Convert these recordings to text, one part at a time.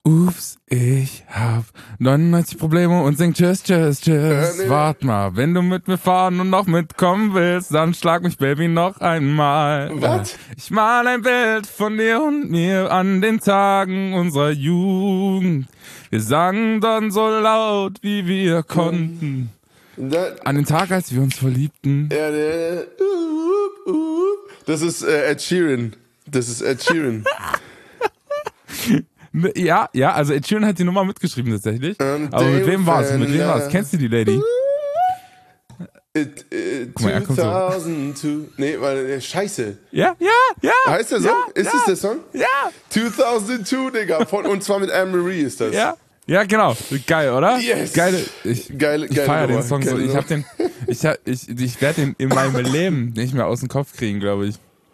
Ups, ich hab 99 Probleme und sing Tschüss, Tschüss, Tschüss. Nee. Wart mal, wenn du mit mir fahren und noch mitkommen willst, dann schlag mich, Baby, noch einmal. Was? Ich mal ein Bild von dir und mir an den Tagen unserer Jugend. Wir sangen dann so laut, wie wir konnten. An den Tag, als wir uns verliebten. Ja, das ist Ed Sheeran. Ja, also Ed Sheeran hat die Nummer mitgeschrieben tatsächlich. Aber mit wem war's? Kennst du die Lady? Guck mal, er kommt so. 2002. Nee, weil, scheiße. Ja. Heißt der Song? Ist das der Song? Ja. 2002, Digga. Und zwar mit Anne-Marie ist das. Ja, genau. Geil, oder? Yes. Ich Geile feiere den Song so. Nummer. Ich werde den in meinem Leben nicht mehr aus dem Kopf kriegen, glaube ich.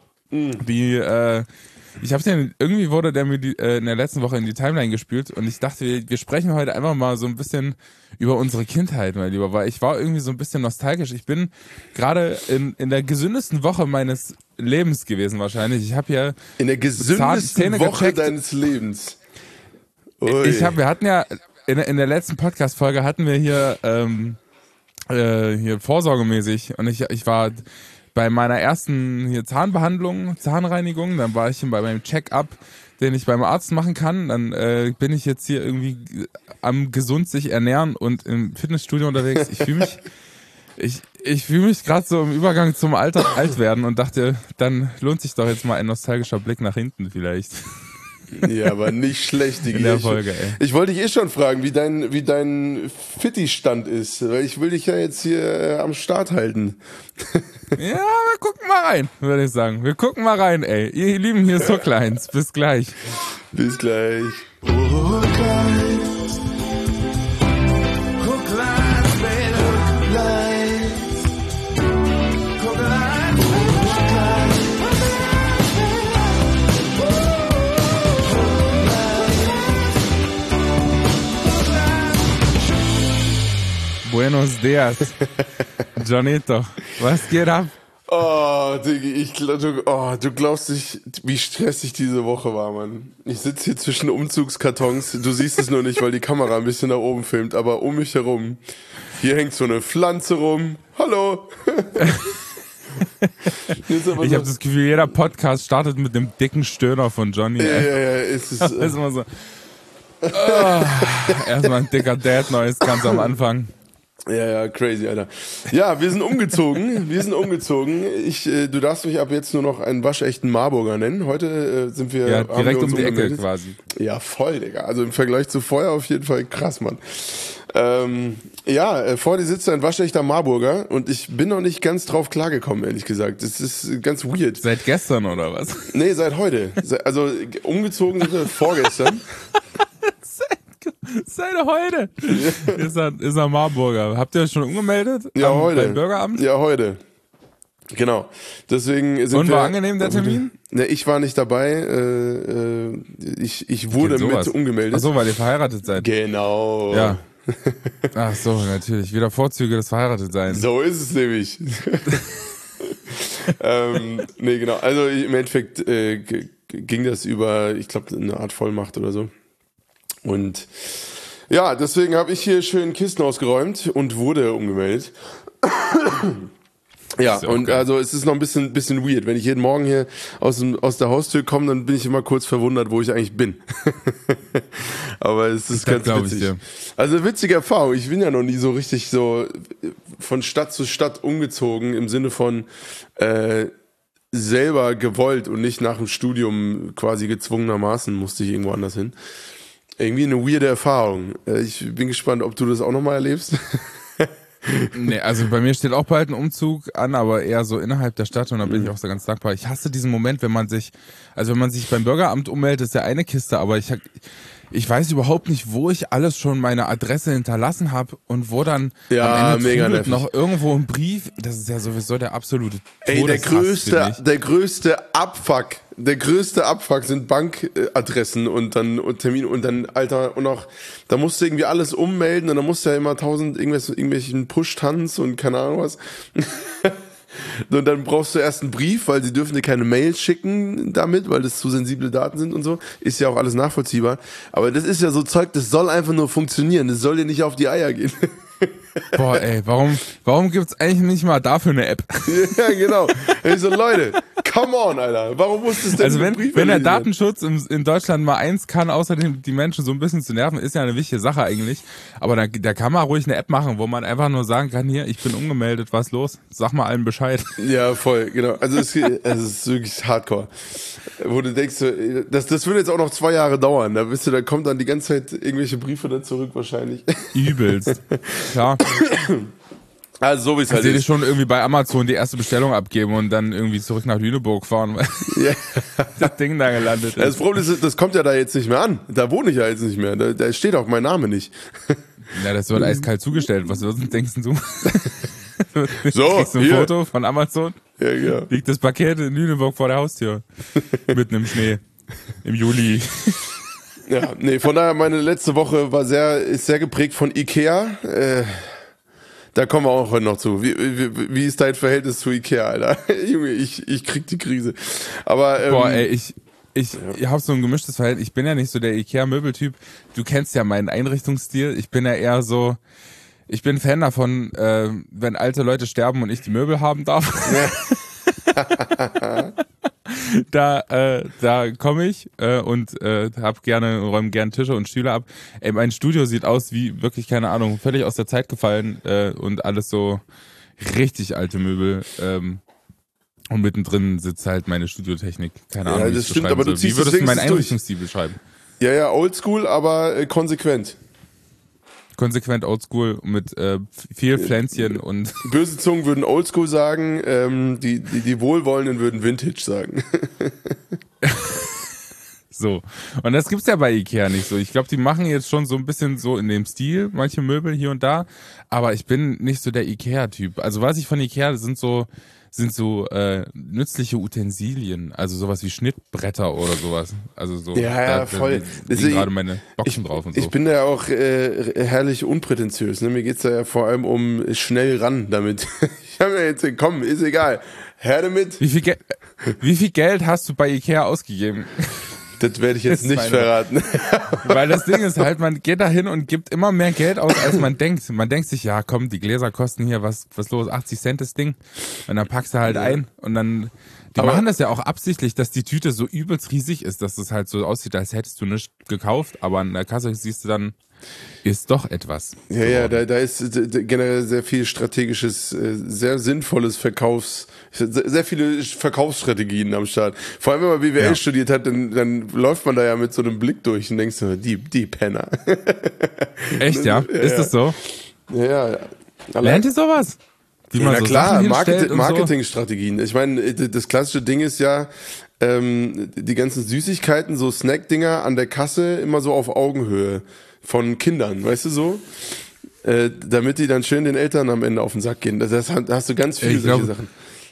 Ich habe den, irgendwie wurde der mir in der letzten Woche in die Timeline gespült und ich dachte, wir sprechen heute einfach mal so ein bisschen über unsere Kindheit, mein Lieber, weil ich war irgendwie so ein bisschen nostalgisch. Ich bin gerade in der gesündesten Woche meines Lebens gewesen wahrscheinlich. Ich habe hier in der gesündesten Woche gecheckt. Deines Lebens. Wir hatten ja in der letzten Podcast-Folge hatten wir hier vorsorgemäßig und ich war bei meiner ersten hier Zahnreinigung, dann war ich bei meinem Check-up, den ich beim Arzt machen kann, dann bin ich jetzt hier irgendwie am gesund sich ernähren und im Fitnessstudio unterwegs. Ich fühle mich gerade so im Übergang zum alt werden und dachte, dann lohnt sich doch jetzt mal ein nostalgischer Blick nach hinten vielleicht. Ja, aber nicht schlecht, Digi. In der Folge, ey. Ich wollte dich schon fragen, wie dein Fitti-Stand ist, weil ich will dich ja jetzt hier am Start halten. Ja, wir gucken mal rein, würde ich sagen. Wir gucken mal rein, ey. Ihr Lieben, hier ist so kleins. Bis gleich. Bis gleich. Buenos dias, Johnito. Was geht ab? Oh, Diggi, du glaubst nicht, wie stressig diese Woche war, Mann. Ich sitze hier zwischen Umzugskartons. Du siehst es nur nicht, weil die Kamera ein bisschen nach oben filmt, aber um mich herum, hier hängt so eine Pflanze rum. Hallo! Ich habe das Gefühl, jeder Podcast startet mit dem dicken Stöhner von Johnny. Ja, ist es. Das ist immer so. Erstmal ein dicker Dad-Noise ganz am Anfang. Ja, crazy, Alter. Ja, wir sind umgezogen. Du darfst mich ab jetzt nur noch einen waschechten Marburger nennen. Heute sind wir... Ja, direkt um die Ecke quasi. Ja, voll, Digga. Also im Vergleich zu vorher auf jeden Fall krass, Mann. Vor dir sitzt ein waschechter Marburger und ich bin noch nicht ganz drauf klargekommen, ehrlich gesagt. Das ist ganz weird. Seit gestern oder was? Nee, seit heute. Also umgezogen sind wir vorgestern. Seit heute ist er Marburger. Habt ihr euch schon umgemeldet? Ja, heute. Beim Bürgeramt? Ja, heute. Genau. Deswegen sind Und war angenehm der Termin? Ne, ich war nicht dabei. Ich wurde mit umgemeldet. Ach so, weil ihr verheiratet seid. Genau. Ja. Ach so, natürlich. Wieder Vorzüge des Verheiratetseins. So ist es nämlich. Nee, genau. Also im Endeffekt ging das über, ich glaube, eine Art Vollmacht oder so. Und ja, deswegen habe ich hier schön Kisten ausgeräumt und wurde umgemeldet. Ja, und geil. Also es ist noch ein bisschen weird. Wenn ich jeden Morgen hier aus der Haustür komme, dann bin ich immer kurz verwundert, wo ich eigentlich bin. Aber es ist ganz witzig. Also eine witzige Erfahrung. Ich bin ja noch nie so richtig so von Stadt zu Stadt umgezogen im Sinne von selber gewollt und nicht nach dem Studium quasi gezwungenermaßen musste ich irgendwo anders hin. Irgendwie eine weirde Erfahrung. Ich bin gespannt, ob du das auch nochmal erlebst. Nee, also bei mir steht auch bald ein Umzug an, aber eher so innerhalb der Stadt und da bin ich auch so ganz dankbar. Ich hasse diesen Moment, wenn man sich beim Bürgeramt ummeldet, ist ja eine Kiste, aber ich weiß überhaupt nicht, wo ich alles schon meine Adresse hinterlassen habe und wo dann am Ende mega nervig. Noch irgendwo ein Brief. Das ist ja sowieso der absolute Todeshass, der größte Abfuck sind Bankadressen und Termin und dann, Alter, und auch, da musst du irgendwie alles ummelden und dann musst du ja immer 1000 irgendwelchen Push-Tanz und keine Ahnung was. Und dann brauchst du erst einen Brief, weil sie dürfen dir keine Mails schicken damit, weil das zu sensible Daten sind und so. Ist ja auch alles nachvollziehbar. Aber das ist ja so Zeug, das soll einfach nur funktionieren. Das soll dir nicht auf die Eier gehen. Boah, ey, warum gibt's eigentlich nicht mal dafür eine App? Ja, genau. Ich so, Leute, come on, Alter. Warum muss das denn Also wenn der Datenschutz in Deutschland mal eins kann, außer die Menschen so ein bisschen zu nerven, ist ja eine wichtige Sache eigentlich. Aber da kann man ruhig eine App machen, wo man einfach nur sagen kann, hier, ich bin umgemeldet, was los? Sag mal allen Bescheid. Ja, voll, genau. Also es ist wirklich hardcore. Wo du denkst, das würde jetzt auch noch 2 Jahre dauern. Da kommt dann die ganze Zeit irgendwelche Briefe dann zurück wahrscheinlich. Übelst. Klar. Also so wie es halt ist. Ich sehe schon irgendwie bei Amazon die erste Bestellung abgeben und dann irgendwie zurück nach Lüneburg fahren, weil das Ding da gelandet ist. Das Problem ist, das kommt ja da jetzt nicht mehr an. Da wohne ich ja jetzt nicht mehr. Da steht auch mein Name nicht. Ja, das wird eiskalt zugestellt. Was denkst du? So, kriegst du ein Foto von Amazon? Ja. Liegt das Paket in Lüneburg vor der Haustür. Mitten im Schnee. Im Juli. Ja, nee, von daher, meine letzte Woche ist sehr geprägt von Ikea. Da kommen wir auch heute noch zu. Wie ist dein Verhältnis zu Ikea, Alter? Junge, ich krieg die Krise. Aber, boah, ey, ich habe so ein gemischtes Verhältnis. Ich bin ja nicht so der Ikea-Möbeltyp. Du kennst ja meinen Einrichtungsstil. Ich bin ja eher so, ich bin Fan davon, wenn alte Leute sterben und ich die Möbel haben darf. Ja. Da komme ich und räume gern Tische und Stühle ab. Ey, mein Studio sieht aus wie wirklich, keine Ahnung, völlig aus der Zeit gefallen und alles so richtig alte Möbel. Und mittendrin sitzt halt meine Studiotechnik. Keine Ahnung, ja, das stimmt, aber du ziehst wie würdest du meinen Einrichtungsstil beschreiben? Ja, oldschool, aber konsequent. Konsequent oldschool mit viel Pflänzchen und... Böse Zungen würden oldschool sagen, die Wohlwollenden würden Vintage sagen. So. Und das gibt's ja bei Ikea nicht so. Ich glaube, die machen jetzt schon so ein bisschen so in dem Stil, manche Möbel hier und da, aber ich bin nicht so der Ikea-Typ. Also was ich von Ikea sind so nützliche Utensilien, also sowas wie Schnittbretter oder sowas. Also so. Ja, voll. Da liegen gerade meine Boxen drauf und so. Ich bin da auch herrlich unprätentiös. Ne? Mir geht's da ja vor allem um schnell ran damit. Ich habe mir jetzt, komm, ist egal. Her damit. Wie viel Geld hast du bei Ikea ausgegeben? Das werde ich jetzt nicht verraten. Weil das Ding ist halt, man geht da hin und gibt immer mehr Geld aus, als man denkt. Man denkt sich, ja komm, die Gläser kosten hier was los, 80 Cent das Ding. Und dann packst du halt ein und dann, machen das ja auch absichtlich, dass die Tüte so übelst riesig ist, dass es halt so aussieht, als hättest du nichts gekauft, aber an der Kasse siehst du dann, ist doch etwas. Ja, da ist generell sehr viel strategisches, sehr sinnvolles sehr viele Verkaufsstrategien am Start. Vor allem, wenn man BWL studiert hat, dann läuft man da ja mit so einem Blick durch und denkst so, die Penner. Echt, ja? Ist das so? Ja. Lernt ihr sowas? Wie man so klar, Sachen Marketingstrategien. Ich meine, das klassische Ding ist ja, die ganzen Süßigkeiten, so Snack-Dinger an der Kasse immer so auf Augenhöhe von Kindern, weißt du so? Damit die dann schön den Eltern am Ende auf den Sack gehen. Da hast du ganz viele solche Sachen.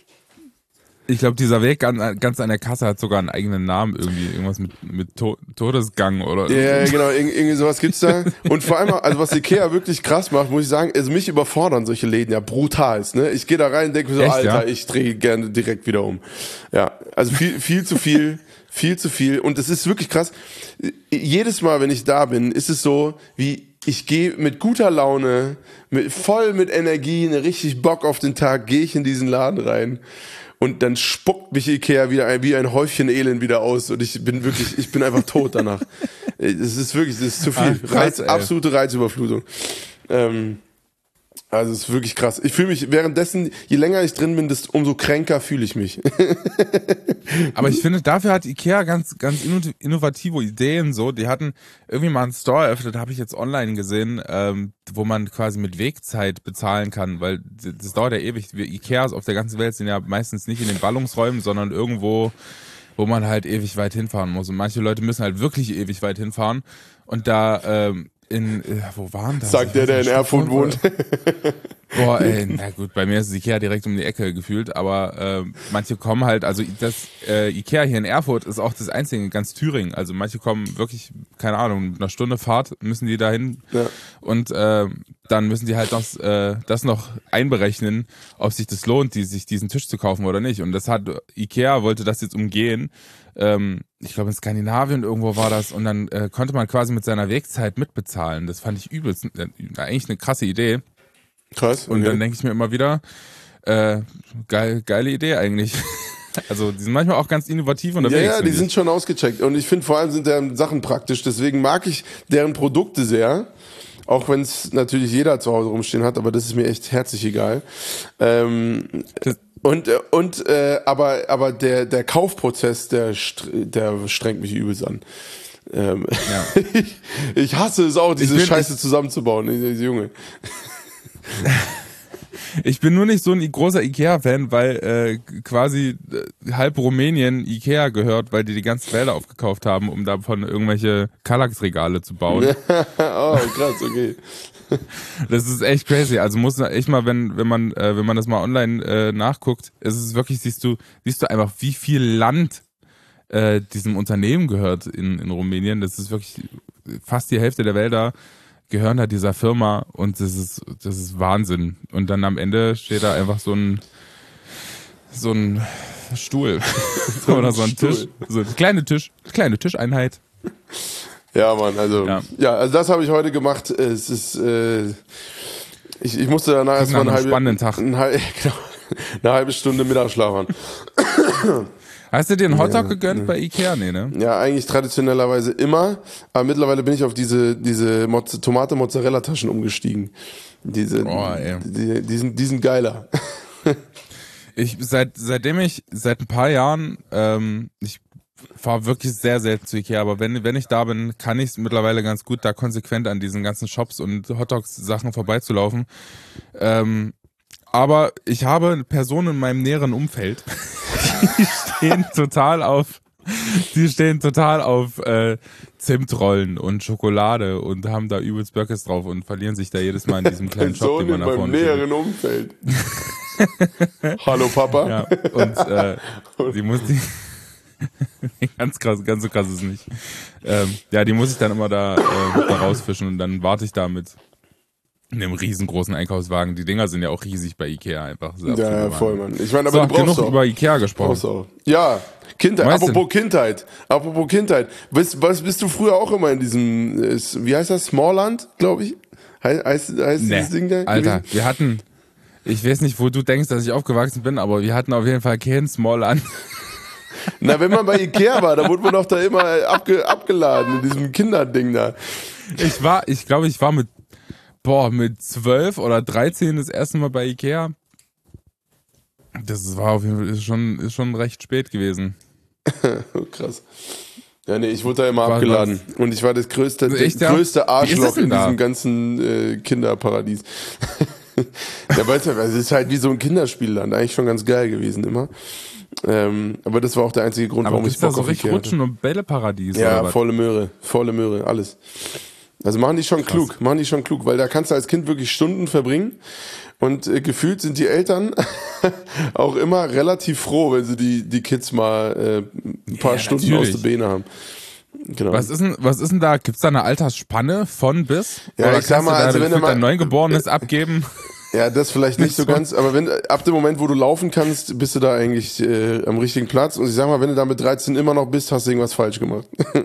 Ich glaube, dieser Weg ganz an der Kasse hat sogar einen eigenen Namen irgendwie. Irgendwas mit Todesgang oder ja, genau, irgendwie sowas gibt's da. Und vor allem, also was Ikea wirklich krass macht, muss ich sagen, also mich überfordern solche Läden ja brutal. Ne? Ich gehe da rein und denke mir so, echt, Alter, ich drehe gerne direkt wieder um. Ja, also viel zu viel. Viel zu viel. Und es ist wirklich krass. Jedes Mal, wenn ich da bin, ist es so, wie ich gehe mit guter Laune, voll mit Energie, richtig Bock auf den Tag, gehe ich in diesen Laden rein. Und dann spuckt mich Ikea wie ein Häufchen Elend wieder aus. Und ich bin einfach tot danach. Es ist zu viel. Ach, krass, absolute Reizüberflutung. Also es ist wirklich krass. Ich fühle mich währenddessen, je länger ich drin bin, umso kränker fühle ich mich. Aber ich finde, dafür hat Ikea ganz innovative Ideen so. Die hatten irgendwie mal einen Store eröffnet, habe ich jetzt online gesehen, wo man quasi mit Wegzeit bezahlen kann, weil das dauert ja ewig. Ikeas auf der ganzen Welt sind ja meistens nicht in den Ballungsräumen, sondern irgendwo, wo man halt ewig weit hinfahren muss. Und manche Leute müssen halt wirklich ewig weit hinfahren. Und da wo waren das? Sagt der in Erfurt wohnt. Boah, ey, na gut, bei mir ist es Ikea direkt um die Ecke gefühlt, aber manche kommen halt, also das Ikea hier in Erfurt ist auch das einzige in ganz Thüringen, also manche kommen wirklich, keine Ahnung, mit einer Stunde Fahrt müssen die dahin und da dann müssen die halt das noch einberechnen, ob sich das lohnt, sich diesen Tisch zu kaufen oder nicht. Und Ikea wollte das jetzt umgehen. Ich glaube in Skandinavien irgendwo war das. Und dann konnte man quasi mit seiner Wegzeit mitbezahlen. Das fand ich übelst, eigentlich eine krasse Idee. Krass. Okay. Und dann denke ich mir immer wieder, geile Idee eigentlich. Also die sind manchmal auch ganz innovativ unterwegs. Ja, die sind schon ausgecheckt. Und ich finde vor allem sind deren Sachen praktisch. Deswegen mag ich deren Produkte sehr. Auch wenn es natürlich jeder zu Hause rumstehen hat, aber das ist mir echt herzlich egal. Aber der Kaufprozess, der strengt mich übelst an. Ich hasse es auch, diese Scheiße zusammenzubauen, Junge. Ich bin nur nicht so ein großer Ikea-Fan, weil quasi halb Rumänien Ikea gehört, weil die ganzen Wälder aufgekauft haben, um davon irgendwelche Kallax-Regale zu bauen. Oh, krass, okay. Das ist echt crazy. Also muss echt mal, wenn man das mal online nachguckt, ist es wirklich, siehst du einfach, wie viel Land diesem Unternehmen gehört in Rumänien. Das ist wirklich fast die Hälfte der Wälder gehören halt dieser Firma und das ist Wahnsinn. Und dann am Ende steht da einfach so ein Stuhl oder so ein Tisch, so eine kleine Tischeinheit. Ja, Mann, also also das habe ich heute gemacht. Es ist ich musste danach erstmal eine halbe Stunde Mittagsschlaf haben. Hast du dir einen Hotdog gegönnt bei Ikea? Nee, ne? Ja, eigentlich traditionellerweise immer. Aber mittlerweile bin ich auf diese Tomate-Mozzarella-Taschen umgestiegen. Die sind geiler. Seit ein paar Jahren, ich fahre wirklich sehr selten zu Ikea, aber wenn ich da bin, kann ich es mittlerweile ganz gut, da konsequent an diesen ganzen Shops und Hotdogs-Sachen vorbeizulaufen. Aber ich habe Personen in meinem näheren Umfeld, die stehen total auf Zimtrollen und Schokolade und haben da übelst Böckes drauf und verlieren sich da jedes Mal in diesem kleinen Shop, den man da vorne findet. Näheren Umfeld. Hallo Papa. Ja, und die muss ganz so krass ist es nicht. Die muss ich dann immer da rausfischen und dann warte ich da mit einem riesengroßen Einkaufswagen. Die Dinger sind ja auch riesig bei Ikea einfach. Ja, voll, Mann. Ich meine, aber du brauchst genug über Ikea gesprochen. Ja, Kindheit. Apropos Kindheit. Bist du früher auch immer in diesem, wie heißt das, Smallland, glaube ich? Heißt dieses Ding da? Alter, wir hatten, ich weiß nicht, wo du denkst, dass ich aufgewachsen bin, aber wir hatten auf jeden Fall kein Smallland. Na, wenn man bei Ikea war, da wurde man doch da immer abgeladen in diesem Kinderding da. Ich glaube, ich war mit 12 oder 13 das erste Mal bei Ikea. Das war auf jeden Fall ist schon recht spät gewesen. Krass. Ja, nee, ich wurde da immer abgeladen. Und ich war das größte Arschloch in diesem ganzen Kinderparadies. Ja, weißt du, es ist halt wie so ein Kinderspielland. Eigentlich schon ganz geil gewesen immer. Aber das war auch der einzige Grund, warum ich Bock auf Ikea hatte. Aber Rutschen und Bälleparadies? Ja, volle Möhre, alles. Also machen die schon klug, weil da kannst du als Kind wirklich Stunden verbringen und gefühlt sind die Eltern auch immer relativ froh, wenn sie die Kids mal ein paar Stunden natürlich aus der Beine haben. Genau. Was ist denn da? Gibt's da eine Altersspanne von bis? Ja, oder ich sag mal, also wenn du dein Neugeborenes abgeben? Ja, das vielleicht nicht so ganz, aber ab dem Moment, wo du laufen kannst, bist du da eigentlich am richtigen Platz. Und ich sag mal, wenn du da mit 13 immer noch bist, hast du irgendwas falsch gemacht.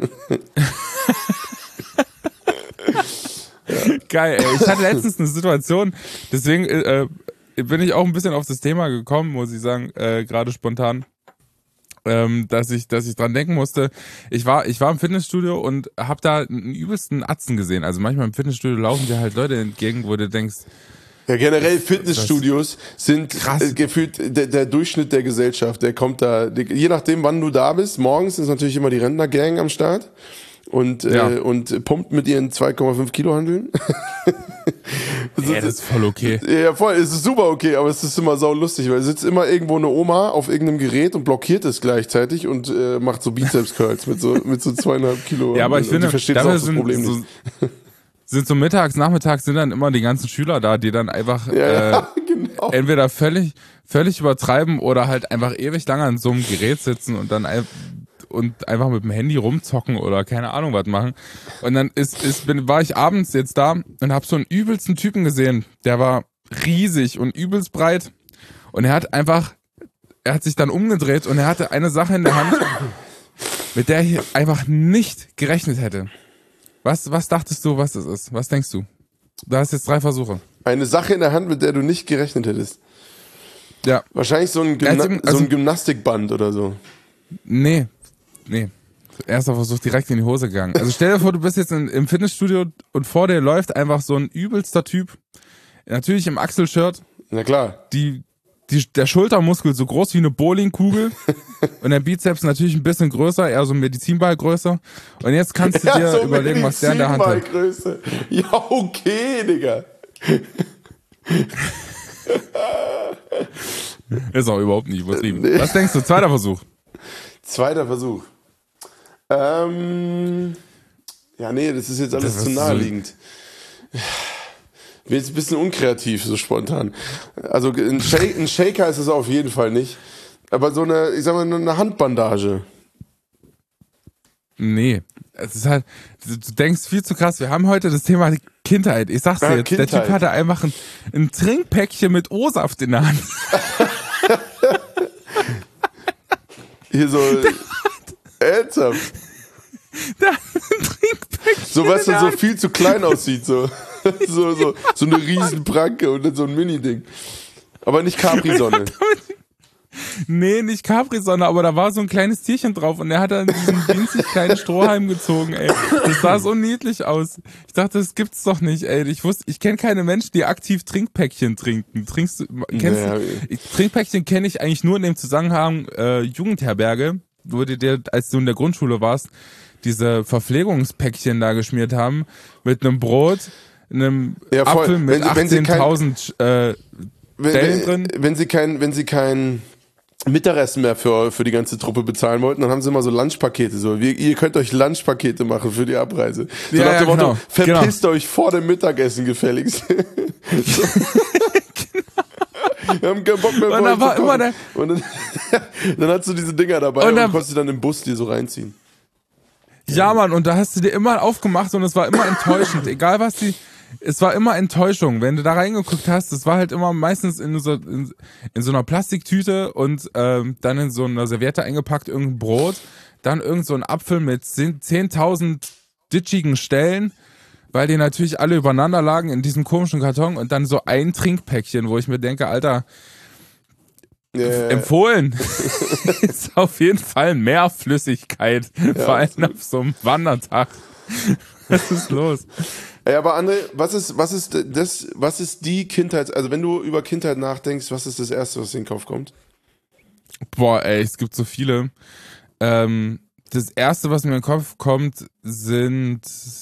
Geil, ey. Ich hatte letztens eine Situation, deswegen bin ich auch ein bisschen auf das Thema gekommen, muss ich sagen, gerade spontan, dass ich dran denken musste. Ich war im Fitnessstudio und habe da einen übelsten Atzen gesehen. Also manchmal im Fitnessstudio laufen dir halt Leute entgegen, wo du denkst... Ja, generell Fitnessstudios sind gefühlt der Durchschnitt der Gesellschaft. Der kommt da, je nachdem, wann du da bist. Morgens ist natürlich immer die Rentnergang am Start. Und pumpt mit ihren 2,5 Kilo Hanteln. Ja, das ist voll okay. Ja, voll, es ist super okay, aber es ist immer sau lustig, weil sitzt immer irgendwo eine Oma auf irgendeinem Gerät und blockiert es gleichzeitig und macht so Bizeps-Curls mit so 2,5 Kilo. Ja, aber ich finde, versteht das Problem nicht. Sind so nachmittags sind dann immer die ganzen Schüler da, die dann einfach genau. Entweder völlig übertreiben oder halt einfach ewig lang an so einem Gerät sitzen und dann und einfach mit dem Handy rumzocken oder keine Ahnung was machen. Und dann war ich abends jetzt da und habe so einen übelsten Typen gesehen. Der war riesig und übelst breit. Und er hat sich dann umgedreht und er hatte eine Sache in der Hand, mit der ich einfach nicht gerechnet hätte. Was dachtest du, was das ist? Was denkst du? Du hast jetzt 3 Versuche. Eine Sache in der Hand, mit der du nicht gerechnet hättest. Ja. Wahrscheinlich so ein Gymnastikband oder so. Nee. Erster Versuch direkt in die Hose gegangen. Also stell dir vor, du bist jetzt im Fitnessstudio und vor dir läuft einfach so ein übelster Typ. Natürlich im Achselshirt. Na klar. Der Schultermuskel so groß wie eine Bowlingkugel und der Bizeps natürlich ein bisschen größer, eher so Medizinballgröße. Und jetzt kannst du dir so überlegen, was der in der Hand hat. Ja, okay, Digga. Ist auch überhaupt nicht übertrieben. Nee. Was denkst du? Zweiter Versuch. Ja, nee, das ist jetzt alles zu naheliegend. Ich bin jetzt ein bisschen unkreativ, so spontan. Also ein Shaker ist es auf jeden Fall nicht. Aber so eine Handbandage. Nee, es ist halt, du denkst viel zu krass. Wir haben heute das Thema Kindheit. Ich sag's dir jetzt, Kindheit. Der Typ hatte einfach ein Trinkpäckchen mit O-Saft in der Hand. Hier so ernsthaft. Der hat ein Trinkpäckchen. So was dann so viel zu klein aussieht, so eine Riesenpranke und dann so ein Mini-Ding. Aber nicht Capri-Sonne. Nee, nicht Capri-Sonne, aber da war so ein kleines Tierchen drauf und er hat dann diesen winzig kleinen Strohhalm gezogen, ey. Das sah so niedlich aus. Ich dachte, das gibt's doch nicht, ey. Ich kenne keine Menschen, die aktiv Trinkpäckchen trinken. Trinkpäckchen kenne ich eigentlich nur in dem Zusammenhang Jugendherberge, wo dir, als du in der Grundschule warst, diese Verpflegungspäckchen da geschmiert haben mit einem Brot, einem Apfel mit 18.000 Stellen drin. Wenn sie kein Mittagessen mehr für die ganze Truppe bezahlen wollten, dann haben sie immer so Lunchpakete. So, ihr könnt euch Lunchpakete machen für die Abreise. So nach dem Motto, verpisst euch vor dem Mittagessen gefälligst. Wir haben keinen Bock mehr und da war immer und dann hast du diese Dinger dabei und konntest du dann im Bus dir so reinziehen. Ja, Mann, und da hast du dir immer aufgemacht und es war immer enttäuschend. Egal was es war immer Enttäuschung. Wenn du da reingeguckt hast, es war halt immer meistens in so einer Plastiktüte und dann in so einer Serviette eingepackt, irgendein Brot, dann irgend so ein Apfel mit 10.000 ditschigen Stellen, weil die natürlich alle übereinander lagen in diesem komischen Karton und dann so ein Trinkpäckchen, wo ich mir denke, Alter, empfohlen ist auf jeden Fall mehr Flüssigkeit, vor allem auf so einem Wandertag. Was ist los? Ja, aber André, was ist die Kindheit, also wenn du über Kindheit nachdenkst, was ist das Erste, was in den Kopf kommt? Boah, ey, es gibt so viele. Das Erste, was mir in den Kopf kommt, sind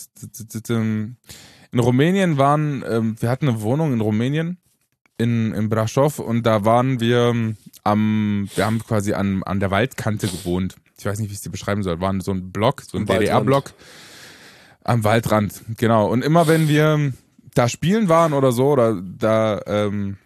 in Rumänien wir hatten eine Wohnung in Rumänien, in Brașov, und da waren wir wir haben quasi an der Waldkante gewohnt. Ich weiß nicht, wie ich es dir beschreiben soll. War so ein Block, so ein DDR-Block. Am Waldrand, genau. Und immer wenn wir da spielen waren oder so, oder da im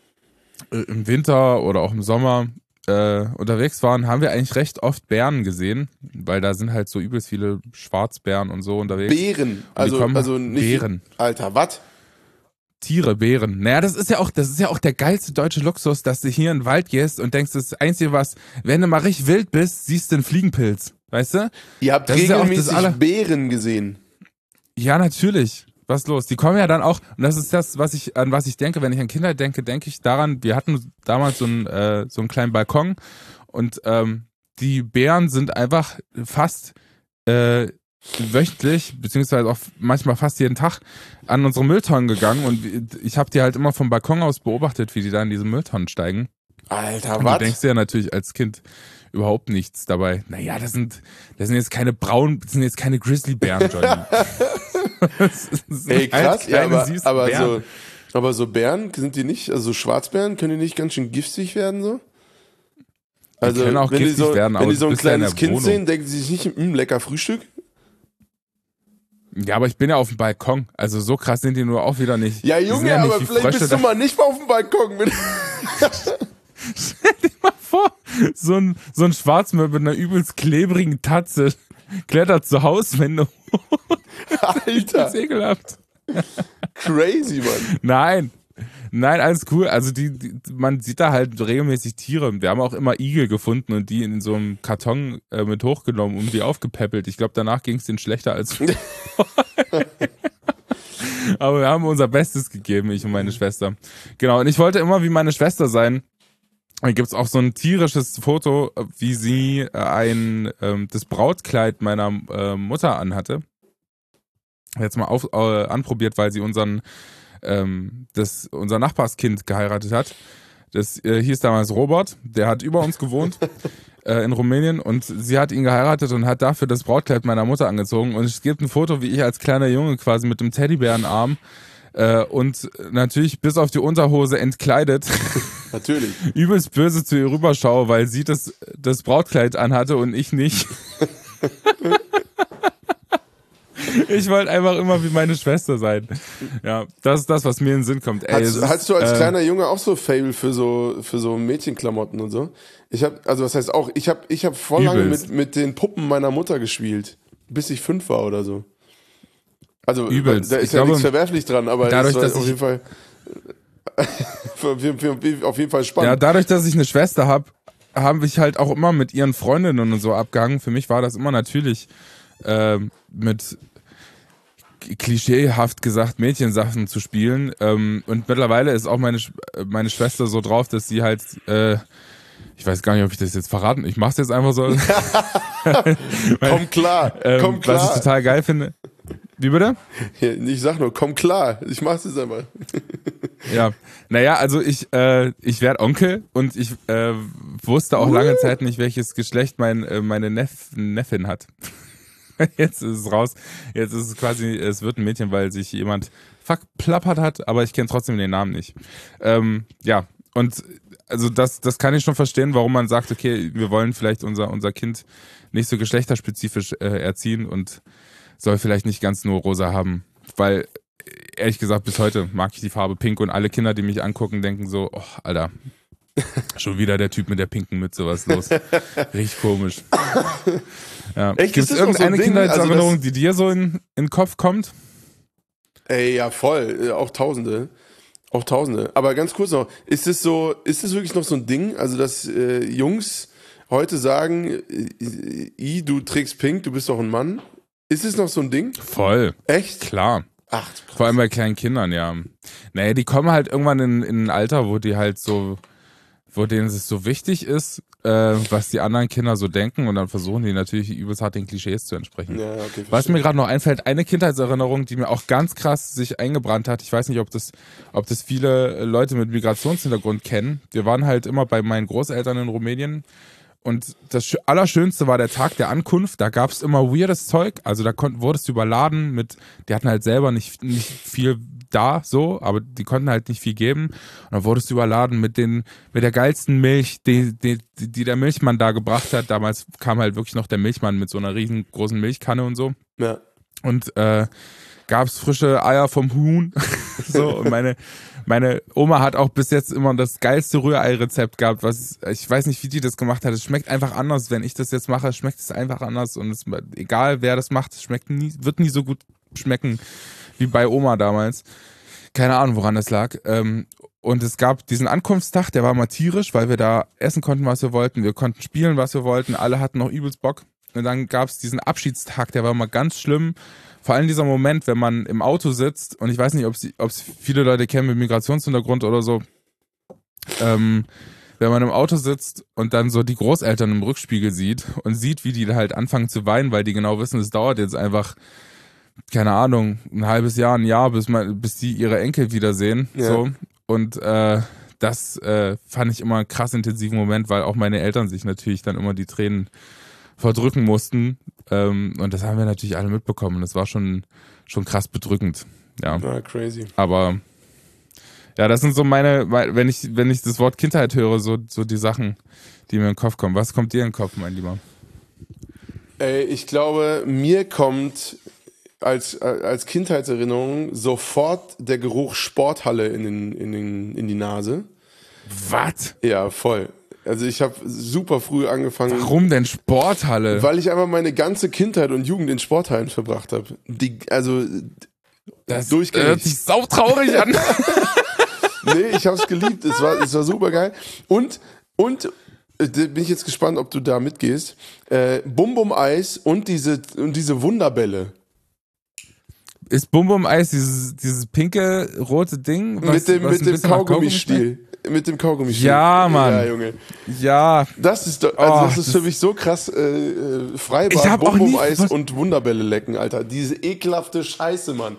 Winter oder auch im Sommer unterwegs waren, haben wir eigentlich recht oft Bären gesehen, weil da sind halt so übelst viele Schwarzbären und so unterwegs. Bären? Also nicht Bären. Alter, was? Tiere, Bären. Naja, das ist ja auch der geilste deutsche Luxus, dass du hier in den Wald gehst und denkst, das Einzige wenn du mal richtig wild bist, siehst du einen Fliegenpilz. Weißt du? Ihr habt regelmäßig Bären gesehen. Ja, natürlich. Was ist los? Die kommen ja dann auch, und das ist das, an was ich denke, wenn ich an Kindheit denke, denke ich daran, wir hatten damals so einen kleinen Balkon und die Bären sind einfach fast wöchentlich, beziehungsweise auch manchmal fast jeden Tag an unsere Mülltonnen gegangen und ich habe die halt immer vom Balkon aus beobachtet, wie die da in diese Mülltonnen steigen. Alter, was? Und du denkst dir ja natürlich als Kind überhaupt nichts dabei. Naja, das sind jetzt keine Grizzlybären, Johnny. Ey, krass, ja, aber so Bären, sind die nicht, also Schwarzbären, können die nicht ganz schön giftig werden so? Also, die können auch giftig werden, wenn die so ein kleines Kind sehen, denken sie sich nicht, lecker Frühstück? Ja, aber ich bin ja auf dem Balkon, also so krass sind die nur auch wieder nicht. Ja, Junge, aber vielleicht bist du mal nicht mal auf dem Balkon. Stell dir mal vor, so ein Schwarzmann mit einer übelst klebrigen Tatze klettert zur Hauswände hoch. Alter. Das ist ekelhaft. Crazy, Mann. Nein, alles cool. Also man sieht da halt regelmäßig Tiere. Wir haben auch immer Igel gefunden und die in so einem Karton mit hochgenommen und die aufgepäppelt. Ich glaube, danach ging es denen schlechter als aber wir haben unser Bestes gegeben, ich und meine Schwester. Genau, und ich wollte immer wie meine Schwester sein. Da gibt's auch so ein tierisches Foto, wie sie das Brautkleid meiner Mutter anhatte. Jetzt mal anprobiert, weil sie unser Nachbarskind geheiratet hat. Das hieß damals Robert, der hat über uns gewohnt in Rumänien und sie hat ihn geheiratet und hat dafür das Brautkleid meiner Mutter angezogen. Und es gibt ein Foto, wie ich als kleiner Junge quasi mit dem Teddybärenarm und natürlich bis auf die Unterhose entkleidet. Natürlich. Übelst böse zu ihr rüberschaue, weil sie das Brautkleid anhatte und ich nicht. Ich wollte einfach immer wie meine Schwester sein. Ja, das ist das, was mir in den Sinn kommt. Ey, hast du als kleiner Junge auch so Fable für so Mädchenklamotten und so? Ich habe voll lange mit den Puppen meiner Mutter gespielt, bis ich 5 war oder so. Also übelst. Da ist nichts verwerflich dran, aber dadurch, das war auf jeden Fall auf jeden Fall spannend. Ja, dadurch, dass ich eine Schwester habe ich halt auch immer mit ihren Freundinnen und so abgehangen. Für mich war das immer natürlich mit klischeehaft gesagt Mädchensachen zu spielen. Und mittlerweile ist auch meine Schwester so drauf, dass sie halt ich weiß gar nicht, ob ich das jetzt verraten. Ich mach's jetzt einfach so. Komm klar. Was ich total geil finde. Wie bitte? Ich sag nur, komm klar. Ich mach's jetzt einfach. Ja. Naja, also ich werde Onkel und ich wusste auch lange Zeit nicht, welches Geschlecht meine Neffin hat. Jetzt ist es raus. Jetzt ist es quasi, es wird ein Mädchen, weil sich jemand verplappert hat, aber ich kenne trotzdem den Namen nicht. Ja, und also das kann ich schon verstehen, warum man sagt, okay, wir wollen vielleicht unser Kind nicht so geschlechterspezifisch erziehen und soll vielleicht nicht ganz nur rosa haben. Weil, ehrlich gesagt, bis heute mag ich die Farbe pink und alle Kinder, die mich angucken, denken so, oh, Alter, schon wieder der Typ mit der pinken Mütze, was ist los? Richtig komisch. Ja. Gibt es irgendeine Kindheitserinnerung, die dir so in den Kopf kommt? Ey, ja, voll. Auch Tausende. Aber ganz kurz noch, ist es wirklich noch so ein Ding? Also, dass Jungs heute sagen, du trägst pink, du bist doch ein Mann? Ist es noch so ein Ding? Voll. Echt? Klar. Ach, vor allem bei kleinen Kindern, ja. Naja, die kommen halt irgendwann in ein Alter, wo die halt so, wo denen es so wichtig ist, was die anderen Kinder so denken und dann versuchen die natürlich übelst hart den Klischees zu entsprechen. Ja, okay, was mir gerade noch einfällt, eine Kindheitserinnerung, die mir auch ganz krass sich eingebrannt hat, ich weiß nicht, ob das viele Leute mit Migrationshintergrund kennen. Wir waren halt immer bei meinen Großeltern in Rumänien und das Allerschönste war der Tag der Ankunft, da gab's immer weirdes Zeug, also da wurdest du überladen mit, die hatten halt selber nicht viel da, so, aber die konnten halt nicht viel geben. Und dann wurdest du überladen mit der geilsten Milch, die der Milchmann da gebracht hat. Damals kam halt wirklich noch der Milchmann mit so einer riesengroßen Milchkanne und so. Ja. Und gab's frische Eier vom Huhn. So, und meine Oma hat auch bis jetzt immer das geilste Rührei-Rezept gehabt, ich weiß nicht, wie die das gemacht hat. Es schmeckt einfach anders. Wenn ich das jetzt mache, schmeckt es einfach anders. Und egal wer das macht, es wird nie so gut schmecken wie bei Oma damals. Keine Ahnung, woran das lag. Und es gab diesen Ankunftstag, der war mal tierisch, weil wir da essen konnten, was wir wollten. Wir konnten spielen, was wir wollten. Alle hatten noch übelst Bock. Und dann gab es diesen Abschiedstag, der war mal ganz schlimm. Vor allem dieser Moment, wenn man im Auto sitzt, und ich weiß nicht, ob es viele Leute kennen mit Migrationshintergrund oder so, wenn man im Auto sitzt und dann so die Großeltern im Rückspiegel sieht und sieht, wie die halt anfangen zu weinen, weil die genau wissen, es dauert jetzt einfach, keine Ahnung, ein halbes Jahr, ein Jahr, bis die ihre Enkel wiedersehen. Ja. So. Und das fand ich immer einen krass intensiven Moment, weil auch meine Eltern sich natürlich dann immer die Tränen verdrücken mussten. Und das haben wir natürlich alle mitbekommen. Und das war schon krass bedrückend. Ja, crazy. Aber ja, das sind so wenn ich das Wort Kindheit höre, so die Sachen, die mir in den Kopf kommen. Was kommt dir in den Kopf, mein Lieber? Ich glaube, mir kommt als Kindheitserinnerung sofort der Geruch Sporthalle in die Nase. Was? Ja, voll. Also ich habe super früh angefangen. Warum denn Sporthalle? Weil ich einfach meine ganze Kindheit und Jugend in Sporthallen verbracht habe. Das hört sich sautraurig an. Nee, ich habe es geliebt. Es war super geil. Und bin ich jetzt gespannt, ob du da mitgehst. Bum-Bum-Eis und diese Wunderbälle. Ist Bum-Bum-Eis dieses pinke, rote Ding? Mit dem Kaugummistiel. Mit dem Kaugummistiel. Ja, Mann. Ja, Junge. Ja. Das ist für mich so krass Freibad, Bum-Bum-Eis und Wunderbälle lecken, Alter. Diese ekelhafte Scheiße, Mann.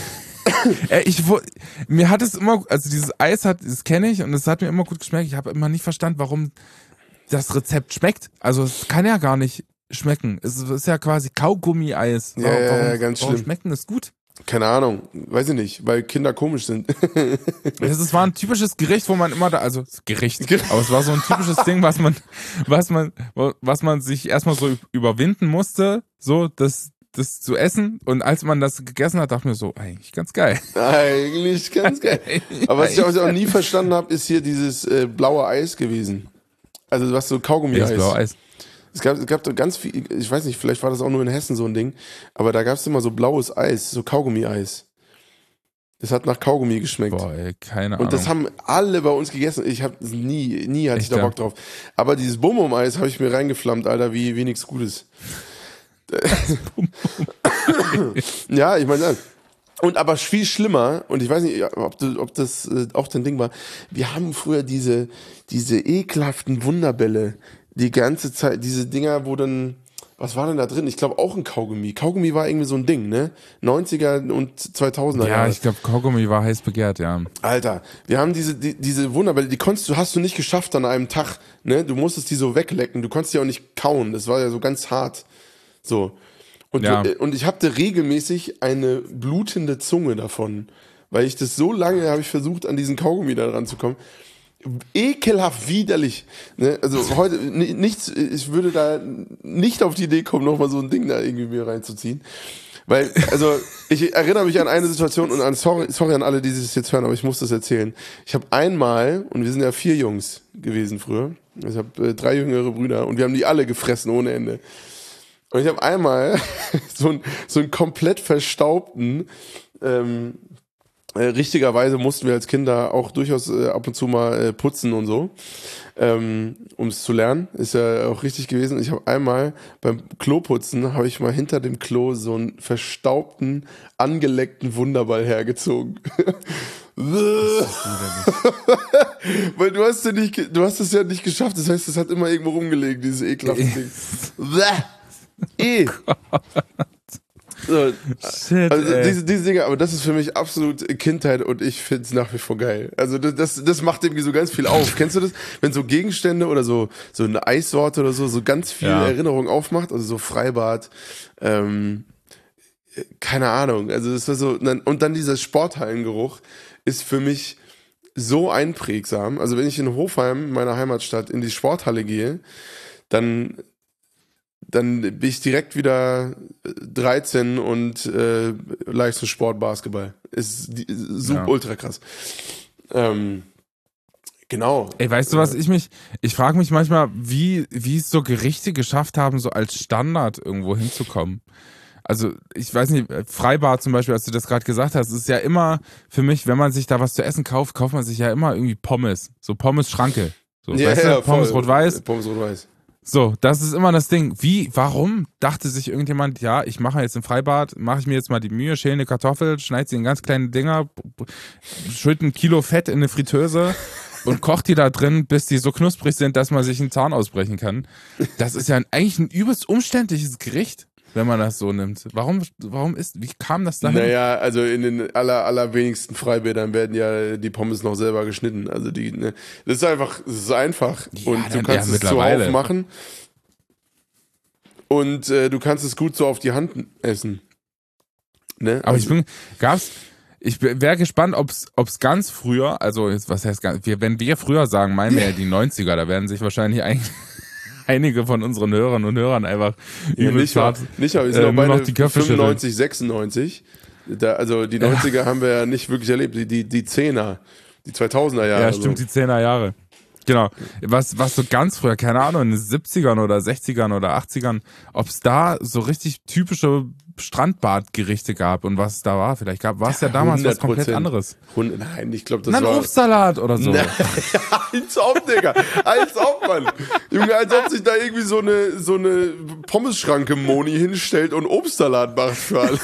Mir hat es immer, also dieses Eis das kenne ich und es hat mir immer gut geschmeckt. Ich habe immer nicht verstanden, warum das Rezept schmeckt. Also es kann ja gar nicht schmecken. Es ist ja quasi Kaugummi-Eis. Ganz schlimm. Warum schmecken ist gut? Keine Ahnung, weiß ich nicht, weil Kinder komisch sind. Es war ein typisches Gericht, wo man immer aber es war so ein typisches Ding, was man sich erstmal so überwinden musste, so das zu essen, und als man das gegessen hat, dachte ich mir so, eigentlich ganz geil. Eigentlich ganz geil. Aber was ich auch nie verstanden habe, ist hier dieses blaue Eis gewesen. Also was so Kaugummi-Eis. Blaue Eis. Es gab da ganz viel, ich weiß nicht, vielleicht war das auch nur in Hessen so ein Ding, aber da gab es immer so blaues Eis, so Kaugummi-Eis. Das hat nach Kaugummi geschmeckt. Boah, ey, keine Ahnung. Und das haben alle bei uns gegessen. Ich habe nie hatte ich da Bock drauf. Aber dieses Bum-Bum-Eis habe ich mir reingeflammt, Alter, wie nichts Gutes. Ja, ich meine, und aber viel schlimmer, und ich weiß nicht, ob das auch dein Ding war, wir haben früher diese ekelhaften Wunderbälle, die ganze Zeit, diese Dinger, wo dann, was war denn da drin? Ich glaube auch ein Kaugummi. Kaugummi war irgendwie so ein Ding, ne? 90er und 2000er Jahre. Ja, ich glaube Kaugummi war heiß begehrt, ja. Alter, wir haben diese Wunderbälle, hast du nicht geschafft an einem Tag, ne? Du musstest die so weglecken, du konntest die auch nicht kauen, das war ja so ganz hart. So. Und ich hatte regelmäßig eine blutende Zunge davon, weil ich das so lange habe ich versucht, an diesen Kaugummi da ranzukommen. Ekelhaft widerlich. Ne? Also heute ich würde da nicht auf die Idee kommen, nochmal so ein Ding da irgendwie mir reinzuziehen. Weil, also, ich erinnere mich an eine Situation und sorry an alle, die das jetzt hören, aber ich muss das erzählen. Ich habe einmal, und wir sind ja 4 Jungs gewesen früher, ich habe 3 jüngere Brüder und wir haben die alle gefressen ohne Ende. Und ich habe einmal so einen komplett verstaubten, richtigerweise mussten wir als Kinder auch durchaus ab und zu mal putzen und so, um es zu lernen. Ist ja auch richtig gewesen. Ich habe einmal beim Kloputzen, habe ich mal hinter dem Klo so einen verstaubten, angeleckten Wunderball hergezogen. Weil du hast es ja nicht geschafft. Das heißt, es hat immer irgendwo rumgelegen, dieses ekelhafte Ding. So, Shit, also diese Dinge, aber das ist für mich absolut Kindheit und ich finde es nach wie vor geil. Also das macht irgendwie so ganz viel auf. Kennst du das? Wenn so Gegenstände oder so eine Eissorte oder so ganz viel Erinnerung aufmacht, also so Freibad, keine Ahnung. Also das war so, und dann dieser Sporthallengeruch ist für mich so einprägsam. Also wenn ich in Hofheim, meiner Heimatstadt, in die Sporthalle gehe, dann bin ich direkt wieder 13 und Leistungssport, Basketball. Ist super ultra krass. Genau. Ey, weißt du was, ich frage mich manchmal, wie es so Gerichte geschafft haben, so als Standard irgendwo hinzukommen. Also ich weiß nicht, Freibad zum Beispiel, als du das gerade gesagt hast, ist ja immer für mich, wenn man sich da was zu essen kauft man sich ja immer irgendwie Pommes. So Pommes-Schranke. So, weißt du? Pommes rot-weiß. Pommes rot-weiß. So, das ist immer das Ding. Warum dachte sich irgendjemand, ja, ich mache jetzt im Freibad, mache ich mir jetzt mal die Mühe, schäle eine Kartoffel, schneide sie in ganz kleine Dinger, schütte 1 Kilo Fett in eine Fritteuse und kocht die da drin, bis die so knusprig sind, dass man sich einen Zahn ausbrechen kann. Das ist ja eigentlich ein übelst umständliches Gericht, wenn man das so nimmt. Wie kam das dahin? Naja, also in den allerwenigsten Freibädern werden ja die Pommes noch selber geschnitten. Also das ist einfach. Ja, und du kannst es zuhauf machen. Und du kannst es gut so auf die Hand essen. Ne? Aber ich wäre gespannt, ob's ganz früher, also was heißt ganz, wenn wir früher sagen, meinen wir ja die 90er, da werden sich wahrscheinlich eigentlich einige von unseren Hörern und Hörern einfach nicht, aber wir sind auch beide 95, 96. Also die 90er haben wir ja nicht wirklich erlebt. Die 10er, die 2000er Jahre. Ja, stimmt, die 10er Jahre. Genau. Was so ganz früher, keine Ahnung, in den 70ern oder 60ern oder 80ern, ob es da so richtig typische Strandbadgerichte gab und was es da war. Vielleicht war es ja damals 100%. Was komplett anderes. Nein, ich glaube, das war... Ein Obstsalat oder so. Als ob, Digga. Als ob, Mann. Junge, als ob sich da irgendwie so eine Pommesschranke Moni hinstellt und Obstsalat macht für alle.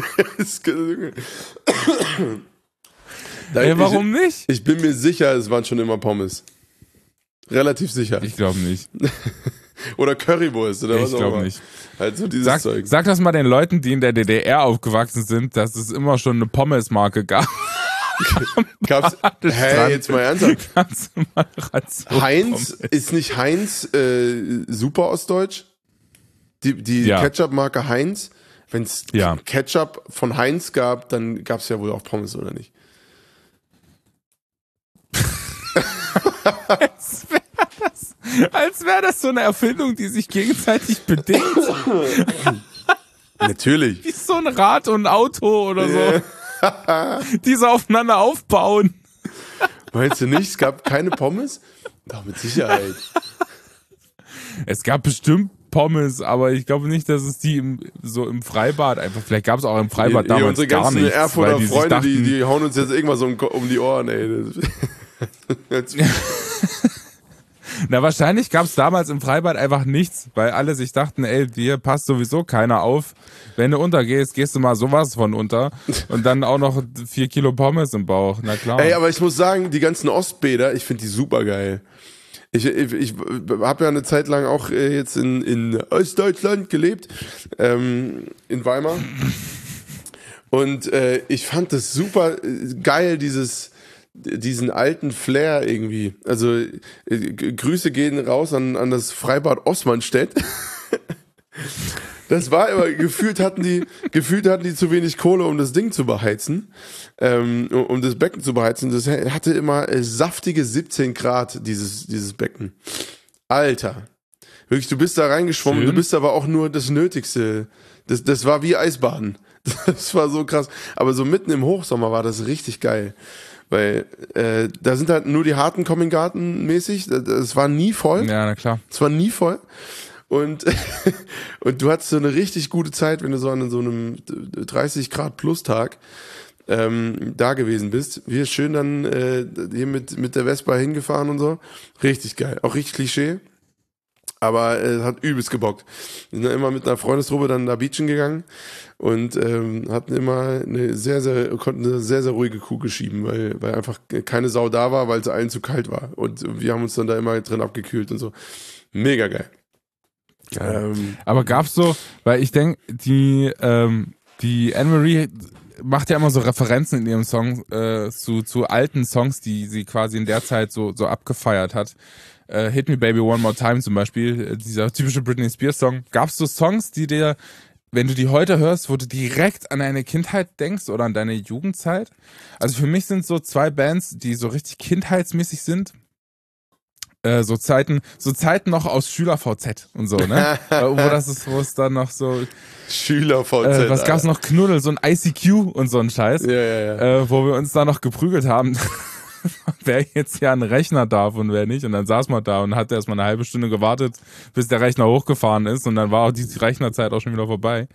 Warum nicht? Ich bin mir sicher, es waren schon immer Pommes. Relativ sicher. Ich glaube nicht. Oder Currywurst oder was auch immer. Ich glaube nicht. Halt so dieses Zeug. Sag das mal den Leuten, die in der DDR aufgewachsen sind, dass es immer schon eine Pommesmarke gab. Gab's? Hey, jetzt mal ernsthaft. Heinz, ist nicht Heinz super ostdeutsch? Die Ketchup-Marke Heinz? Wenn es Ketchup von Heinz gab, dann gab es ja wohl auch Pommes, oder nicht? Als wäre das so eine Erfindung, die sich gegenseitig bedingt. Natürlich. Wie so ein Rad und ein Auto oder so. Die so aufeinander aufbauen. Meinst du nicht? Es gab keine Pommes? Doch, mit Sicherheit. Es gab bestimmt Pommes, aber ich glaube nicht, dass es die im Freibad einfach, vielleicht gab es auch im Freibad damals unsere gar nichts. Unsere Erfurter Freunde, die hauen uns jetzt irgendwas um die Ohren, ey. Na, wahrscheinlich gab es damals im Freibad einfach nichts, weil alle sich dachten, ey, dir passt sowieso keiner auf. Wenn du untergehst, gehst du mal sowas von unter. Und dann auch noch 4 Kilo Pommes im Bauch, na klar. Ey, aber ich muss sagen, die ganzen Ostbäder, ich finde die super geil. Ich habe ja eine Zeit lang auch jetzt in Ostdeutschland gelebt, in Weimar. Und ich fand das super geil, diesen alten Flair irgendwie. Also Grüße gehen raus an das Freibad Osmanstedt. Das war immer, gefühlt hatten die zu wenig Kohle, um das Ding zu beheizen, um das Becken zu beheizen. Das hatte immer saftige 17 Grad, dieses Becken. Alter. Wirklich, du bist da reingeschwommen, du bist aber auch nur das Nötigste. Das war wie Eisbaden. Das war so krass. Aber so mitten im Hochsommer war das richtig geil. Weil da sind halt nur die harten Coming-Garten mäßig. Das war nie voll. Ja, na klar. Es war nie voll. Und du hattest so eine richtig gute Zeit, wenn du so an so einem 30 Grad plus Tag da gewesen bist. Wir schön dann hier mit der Vespa hingefahren und so. Richtig geil. Auch richtig Klischee. Aber hat übelst gebockt. Wir sind immer mit einer Freundesgruppe dann da beachen gegangen und konnten eine sehr, sehr ruhige Kugel schieben, weil einfach keine Sau da war, weil es allen zu kalt war. Und wir haben uns dann da immer drin abgekühlt und so. Mega geil. Aber gab's so, weil ich denke, die Anne-Marie macht ja immer so Referenzen in ihrem Song zu alten Songs, die sie quasi in der Zeit so abgefeiert hat. Hit Me Baby One More Time zum Beispiel, dieser typische Britney Spears Song. Gab's so Songs, die dir, wenn du die heute hörst, wo du direkt an deine Kindheit denkst oder an deine Jugendzeit? Also für mich sind so 2 Bands, die so richtig kindheitsmäßig sind. So Zeiten noch aus Schüler-VZ und so, ne? Wo es dann noch so Schüler-VZ. Was gab's noch? Knuddel, so ein ICQ und so ein Scheiß. Ja. Wo wir uns da noch geprügelt haben, wer jetzt hier an den Rechner darf und wer nicht. Und dann saß man da und hat erstmal eine halbe Stunde gewartet, bis der Rechner hochgefahren ist und dann war auch die Rechnerzeit auch schon wieder vorbei.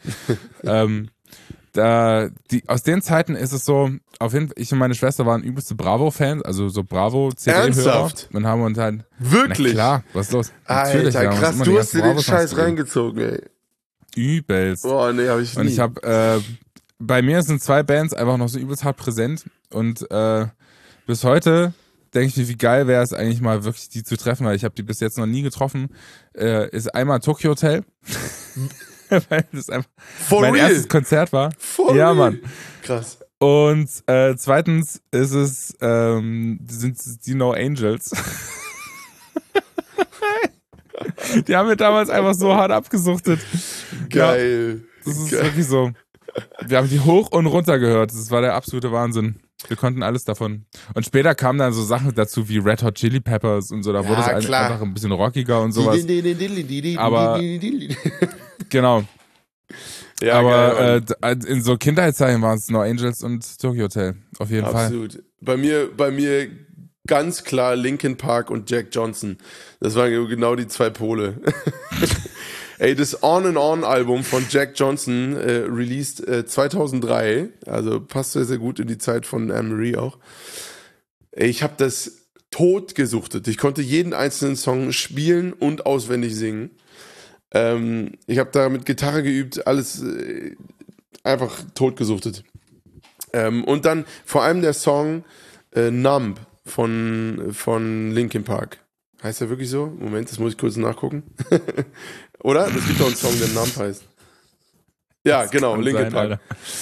Aus den Zeiten ist es so, auf jeden Fall, ich und meine Schwester waren übelste Bravo-Fans, also so Bravo-CD-Hörer. Ernsthaft? Und haben uns halt... Wirklich? Na klar, was ist los? Alter, krass, du hast dir den Scheiß reingezogen, ey. Übelst. Boah, nee, hab ich nie. Und ich bei mir sind 2 Bands einfach noch so übelst hart präsent und bis heute denke ich mir, wie geil wäre es eigentlich mal wirklich die zu treffen, weil ich habe die bis jetzt noch nie getroffen. Ist einmal Tokyo Hotel. Weil das einfach mein erstes Konzert war. Ja, Mann. Krass. Und zweitens ist es sind die No Angels. Die haben wir damals einfach so hart abgesuchtet. Geil. Ja, das ist wirklich so. Wir haben die hoch und runter gehört. Das war der absolute Wahnsinn. Wir konnten alles davon. Und später kamen dann so Sachen dazu wie Red Hot Chili Peppers und so. Da wurde es einfach ein bisschen rockiger und sowas. Aber genau. Ja, aber in so Kindheitszeiten waren es No Angels und Tokyo Hotel. Auf jeden Fall. Absolut. Bei mir ganz klar Linkin Park und Jack Johnson. Das waren genau die zwei Pole. Ey, das On and On Album von Jack Johnson, released 2003, also passt sehr, sehr gut in die Zeit von Anne-Marie auch. Ey, ich habe das tot gesuchtet. Ich konnte jeden einzelnen Song spielen und auswendig singen. Ich habe da mit Gitarre geübt, alles einfach tot gesuchtet. Und dann vor allem der Song Numb von Linkin Park. Heißt der wirklich so? Moment, das muss ich kurz nachgucken. Oder? Es gibt doch einen Song, der Numb heißt. Ja, das genau, Linkin Park.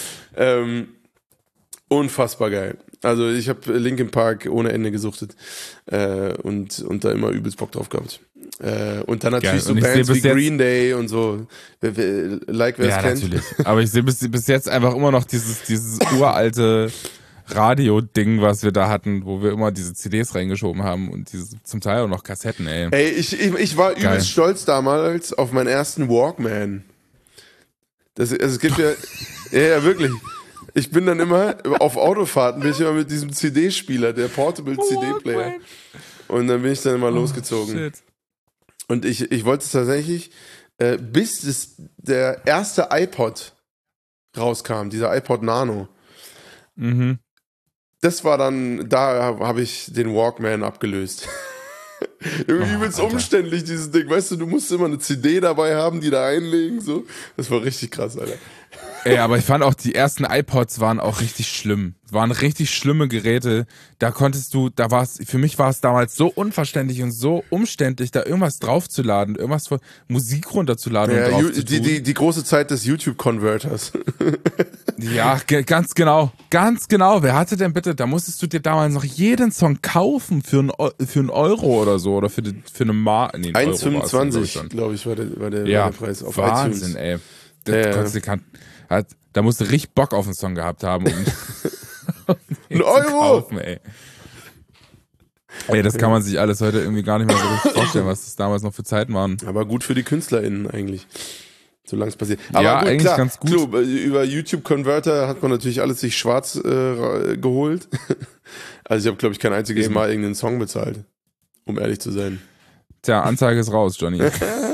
Unfassbar geil. Also ich habe Linkin Park ohne Ende gesuchtet und da immer übelst Bock drauf gehabt. Und dann natürlich so Bands wie Green Day und so, wer es kennt. Natürlich. Aber ich sehe bis jetzt einfach immer noch dieses uralte Radio-Ding, was wir da hatten, wo wir immer diese CDs reingeschoben haben und diese zum Teil auch noch Kassetten, ey. Ey, ich war übelst stolz damals auf meinen ersten Walkman. Es gibt ja, wirklich. Ich bin dann immer, auf Autofahrten bin ich immer mit diesem CD-Spieler, der Portable CD-Player. Und dann bin ich dann immer losgezogen. Shit. Und ich wollte es tatsächlich, bis der erste iPod rauskam, dieser iPod Nano. Mhm. Das war dann, da habe ich den Walkman abgelöst. Irgendwie übelst umständlich, dieses Ding. Weißt du musst immer eine CD dabei haben, die da einlegen. So. Das war richtig krass, Alter. Ey, aber ich fand auch, die ersten iPods waren auch richtig schlimm. Waren richtig schlimme Geräte. Da für mich war es damals so unverständlich und so umständlich, da irgendwas draufzuladen, irgendwas von Musik runterzuladen und drauf zu tun. Die große Zeit des YouTube-Converters. Ja, ganz genau. Ganz genau. Wer hatte denn bitte, da musstest du dir damals noch jeden Song kaufen für einen Euro oder so, oder für eine Mark. Nee, 1,25, glaube ich, war der Preis auf Wahnsinn, iTunes. Ey. Da musst du richtig Bock auf den Song gehabt haben, um einen Euro zu kaufen, ey. Ey, das kann man sich alles heute irgendwie gar nicht mehr so richtig vorstellen, was das damals noch für Zeiten waren. Aber gut für die KünstlerInnen eigentlich. Solange es passiert. Aber ja, gut, eigentlich klar, ganz gut. Klar, über YouTube-Converter hat man natürlich alles sich schwarz geholt. Also ich habe, glaube ich, kein einziges Mal irgendeinen Song bezahlt. Um ehrlich zu sein. Tja, Anzeige ist raus, Johnny.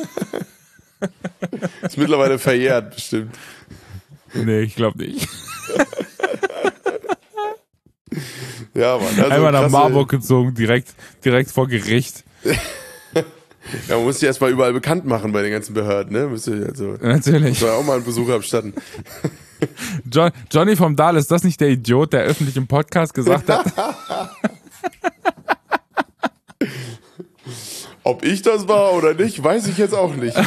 Ist mittlerweile verjährt, bestimmt. Nee, ich glaube nicht. Ja, Mann. Also einmal nach Marburg gezogen, direkt vor Gericht. Ja, man muss sich erstmal überall bekannt machen bei den ganzen Behörden, ne? Natürlich. Soll ja auch mal einen Besuch abstatten. Johnny vom Dahl, ist das nicht der Idiot, der öffentlich im Podcast gesagt hat? Ob ich das war oder nicht, weiß ich jetzt auch nicht.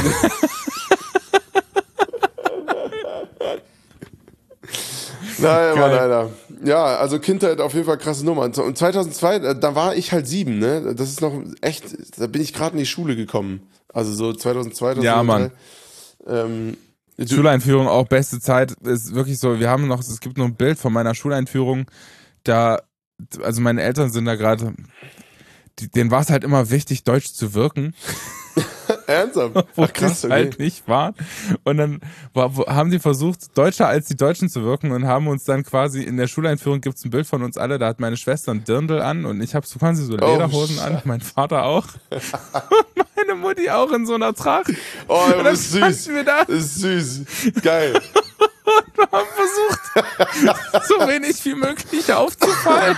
Naja, Mann, Alter. Ja, also Kindheit auf jeden Fall krasse Nummer. Und 2002, da war ich halt 7, ne? Das ist noch echt, da bin ich gerade in die Schule gekommen. Also so 2002, 2003. Ja, Mann. Schuleinführung auch beste Zeit. Ist wirklich so, es gibt noch ein Bild von meiner Schuleinführung. Also meine Eltern sind da gerade, denen war es halt immer wichtig, deutsch zu wirken. Ernsthaft? Ach, krass, okay. Halt nicht waren. Und dann haben die versucht, deutscher als die Deutschen zu wirken und haben uns dann quasi in der Schuleinführung gibt's ein Bild von uns alle, da hat meine Schwester ein Dirndl an und ich habe so quasi so Lederhosen an, mein Vater auch. Und meine Mutti auch in so einer Tracht. Oh, das ist süß. Das ist süß. Geil. Und wir haben versucht, so wenig wie möglich aufzufallen.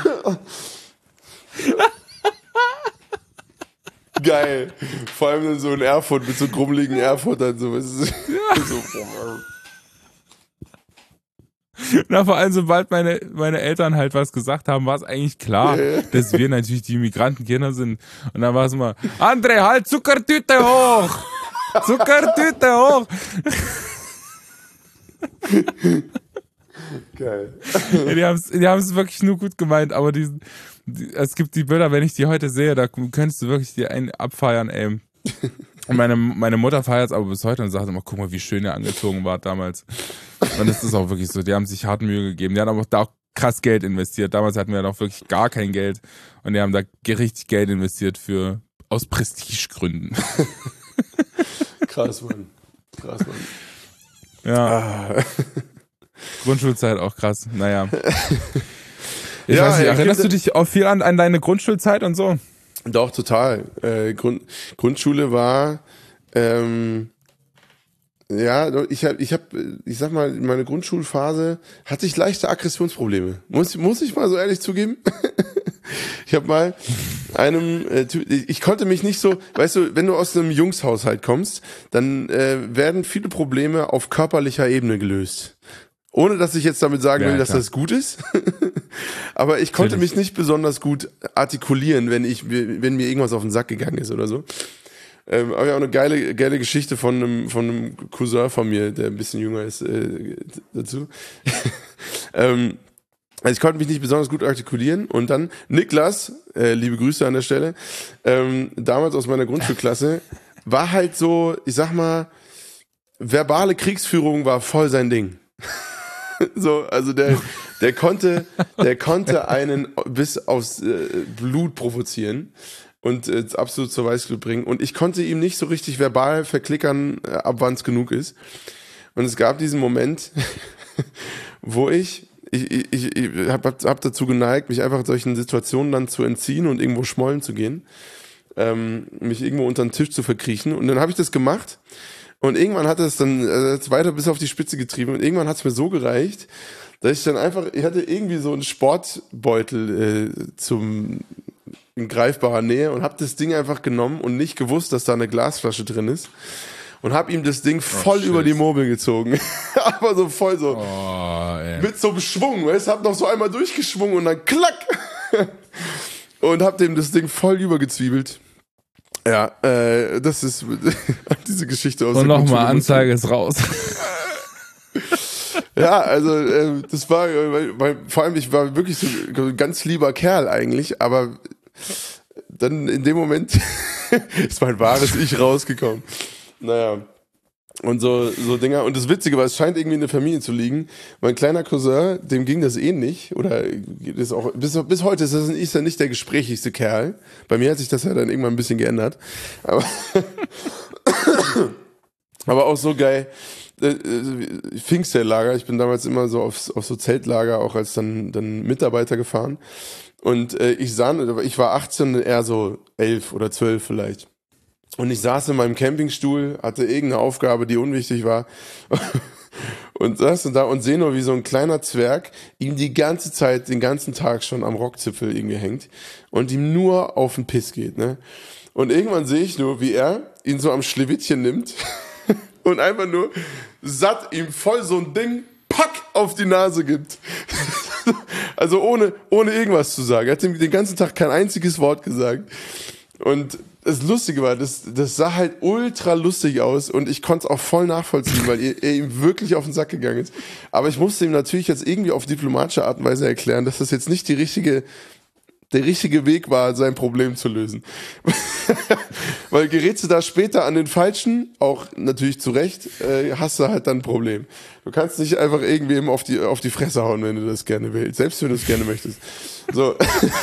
Geil. Vor allem dann so in Erfurt, mit so grummeligen Erfurtern. So. Ja. Na, vor allem, sobald meine Eltern halt was gesagt haben, war es eigentlich klar, dass wir natürlich die Migrantenkinder sind. Und dann war es immer, André, halt Zuckertüte hoch! Zuckertüte hoch! Geil. Ja, die haben es wirklich nur gut gemeint, aber es gibt die Bilder, wenn ich die heute sehe, da könntest du wirklich die einen abfeiern, ey. Und meine Mutter feiert es aber bis heute und sagt immer, guck mal, wie schön ihr angezogen wart damals. Und das ist auch wirklich so, die haben sich hart Mühe gegeben. Die haben aber da auch krass Geld investiert. Damals hatten wir noch wirklich gar kein Geld und die haben da richtig Geld investiert aus Prestigegründen. Krass, Mann. Ja. Grundschulzeit auch krass. Naja. Ich weiß nicht, erinnerst du dich auch viel an deine Grundschulzeit und so? Doch, total. Grundschule war, ich sag mal, meine Grundschulphase hatte ich leichte Aggressionsprobleme. Muss ich mal so ehrlich zugeben. Ich habe mal ich konnte mich nicht so, weißt du, wenn du aus einem Jungshaushalt kommst, dann werden viele Probleme auf körperlicher Ebene gelöst. Ohne, dass ich jetzt damit sagen will, dass das gut ist. Aber ich konnte mich nicht besonders gut artikulieren, wenn mir irgendwas auf den Sack gegangen ist oder so. Aber ja, auch eine geile Geschichte von einem Cousin von mir, der ein bisschen jünger ist, dazu. Also ich konnte mich nicht besonders gut artikulieren und dann Niklas, liebe Grüße an der Stelle, damals aus meiner Grundschulklasse, war halt so, ich sag mal, verbale Kriegsführung war voll sein Ding. So, also der konnte einen bis aufs Blut provozieren und absolut zur Weißglut bringen. Und ich konnte ihm nicht so richtig verbal verklickern, ab wann es genug ist. Und es gab diesen Moment, wo ich hab dazu geneigt, mich einfach solchen Situationen dann zu entziehen und irgendwo schmollen zu gehen, mich irgendwo unter den Tisch zu verkriechen. Und dann habe ich das gemacht. Und irgendwann hat es dann weiter bis auf die Spitze getrieben und irgendwann hat es mir so gereicht, dass ich hatte irgendwie so einen Sportbeutel in greifbarer Nähe und habe das Ding einfach genommen und nicht gewusst, dass da eine Glasflasche drin ist und habe ihm das Ding voll über die Murmel gezogen. Aber so voll so. Mit so einem Schwung, weißt du, hab noch so einmal durchgeschwungen und dann klack. Und hab dem das Ding voll übergezwiebelt. Ja, das ist diese Geschichte aus. Und nochmal, Anzeige ist raus. Ja, also das war, weil vor allem ich war wirklich so ein ganz lieber Kerl eigentlich, aber dann in dem Moment ist mein wahres Ich rausgekommen. Naja. Und so Dinger. Und das Witzige war, es scheint irgendwie in der Familie zu liegen. Mein kleiner Cousin, dem ging das ähnlich. Oder das auch, bis heute ist er nicht der gesprächigste Kerl. Bei mir hat sich das ja dann irgendwann ein bisschen geändert. Aber auch so geil. Pfingstlager. Ich bin damals immer so auf so Zeltlager auch als dann Mitarbeiter gefahren. Und ich war 18, er so 11 oder 12 vielleicht. Und ich saß in meinem Campingstuhl, hatte irgendeine Aufgabe, die unwichtig war und saß da und sehe nur, wie so ein kleiner Zwerg ihm die ganze Zeit, den ganzen Tag schon am Rockzipfel irgendwie hängt und ihm nur auf den Piss geht, ne? Und irgendwann sehe ich nur, wie er ihn so am Schlewittchen nimmt und einfach nur satt ihm voll so ein Ding, pack, auf die Nase gibt. Also ohne irgendwas zu sagen. Er hat ihm den ganzen Tag kein einziges Wort gesagt. Und das Lustige war, das sah halt ultra lustig aus und ich konnte es auch voll nachvollziehen, weil er ihm wirklich auf den Sack gegangen ist. Aber ich musste ihm natürlich jetzt irgendwie auf diplomatische Art und Weise erklären, dass das jetzt nicht der richtige Weg war, sein Problem zu lösen. Weil gerätst du da später an den Falschen, auch natürlich zu Recht, hast du halt dann ein Problem. Du kannst nicht einfach irgendwem auf die Fresse hauen, wenn du das gerne willst, selbst wenn du es gerne möchtest. So.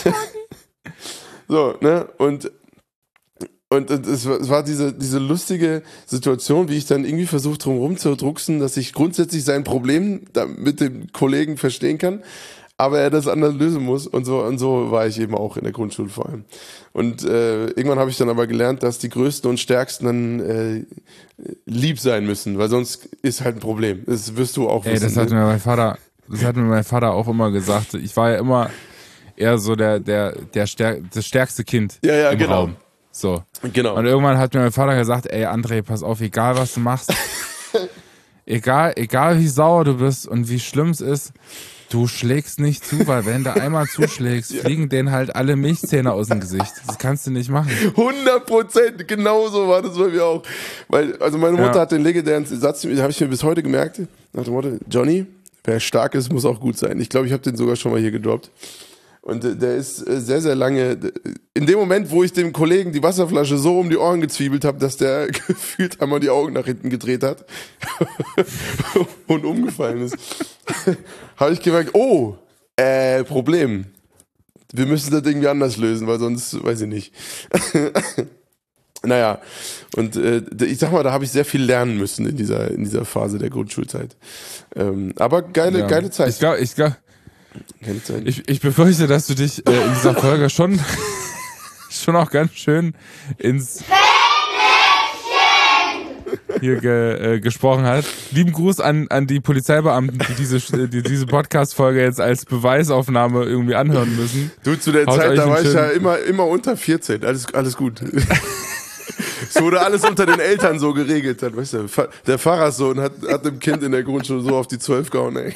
So, ne? Und es war diese lustige Situation, wie ich dann irgendwie versucht drum rumzudrucksen, dass ich grundsätzlich sein Problem da mit dem Kollegen verstehen kann, aber er das anders lösen muss und so war ich eben auch in der Grundschule vor allem. Und irgendwann habe ich dann aber gelernt, dass die Größten und Stärksten dann lieb sein müssen, weil sonst ist halt ein Problem. Das wirst du auch wissen. Das hat mir mein Vater auch immer gesagt. Ich war ja immer eher so das stärkste Kind im Raum. So. Genau. Und irgendwann hat mir mein Vater gesagt, ey André, pass auf, egal was du machst, egal wie sauer du bist und wie schlimm es ist, du schlägst nicht zu, weil wenn du einmal zuschlägst, fliegen denen halt alle Milchzähne aus dem Gesicht. Das kannst du nicht machen. 100%, genau so war das bei mir auch. Weil, also meine Mutter hat den legendären Satz, den habe ich mir bis heute gemerkt, nach dem Motto, Johnny, wer stark ist, muss auch gut sein. Ich glaube, ich habe den sogar schon mal hier gedroppt. Und der ist sehr, sehr lange, in dem Moment, wo ich dem Kollegen die Wasserflasche so um die Ohren gezwiebelt habe, dass der gefühlt einmal die Augen nach hinten gedreht hat und umgefallen ist, habe ich gemerkt, Problem. Wir müssen das irgendwie anders lösen, weil sonst, weiß ich nicht. Naja, und ich sag mal, da habe ich sehr viel lernen müssen in dieser Phase der Grundschulzeit. Aber geile Zeit. Ich befürchte, dass du dich in dieser Folge schon auch ganz schön ins hier gesprochen hat. Lieben Gruß an die Polizeibeamten, die diese Podcast-Folge jetzt als Beweisaufnahme irgendwie anhören müssen. Du, zu der Zeit, da war ich ja immer unter 14. Alles gut. Es wurde alles unter den Eltern so geregelt. Dann, weißt du, der Pfarrerssohn hat dem Kind in der Grundschule so auf die 12 gehauen, ey.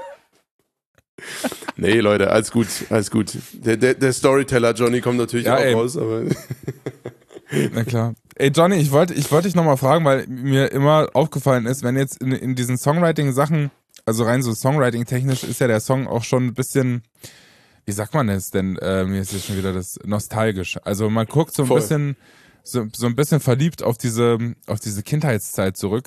Nee, Leute, alles gut. Der Storyteller Johnny kommt natürlich auch raus, aber. Na klar. Ey Johnny, ich wollte dich nochmal fragen, weil mir immer aufgefallen ist, wenn jetzt in diesen Songwriting-Sachen, also rein so Songwriting-technisch ist ja der Song auch schon ein bisschen, wie sagt man es denn, mir ist jetzt schon wieder das nostalgisch. Also man guckt so ein bisschen, so ein bisschen verliebt auf diese Kindheitszeit zurück.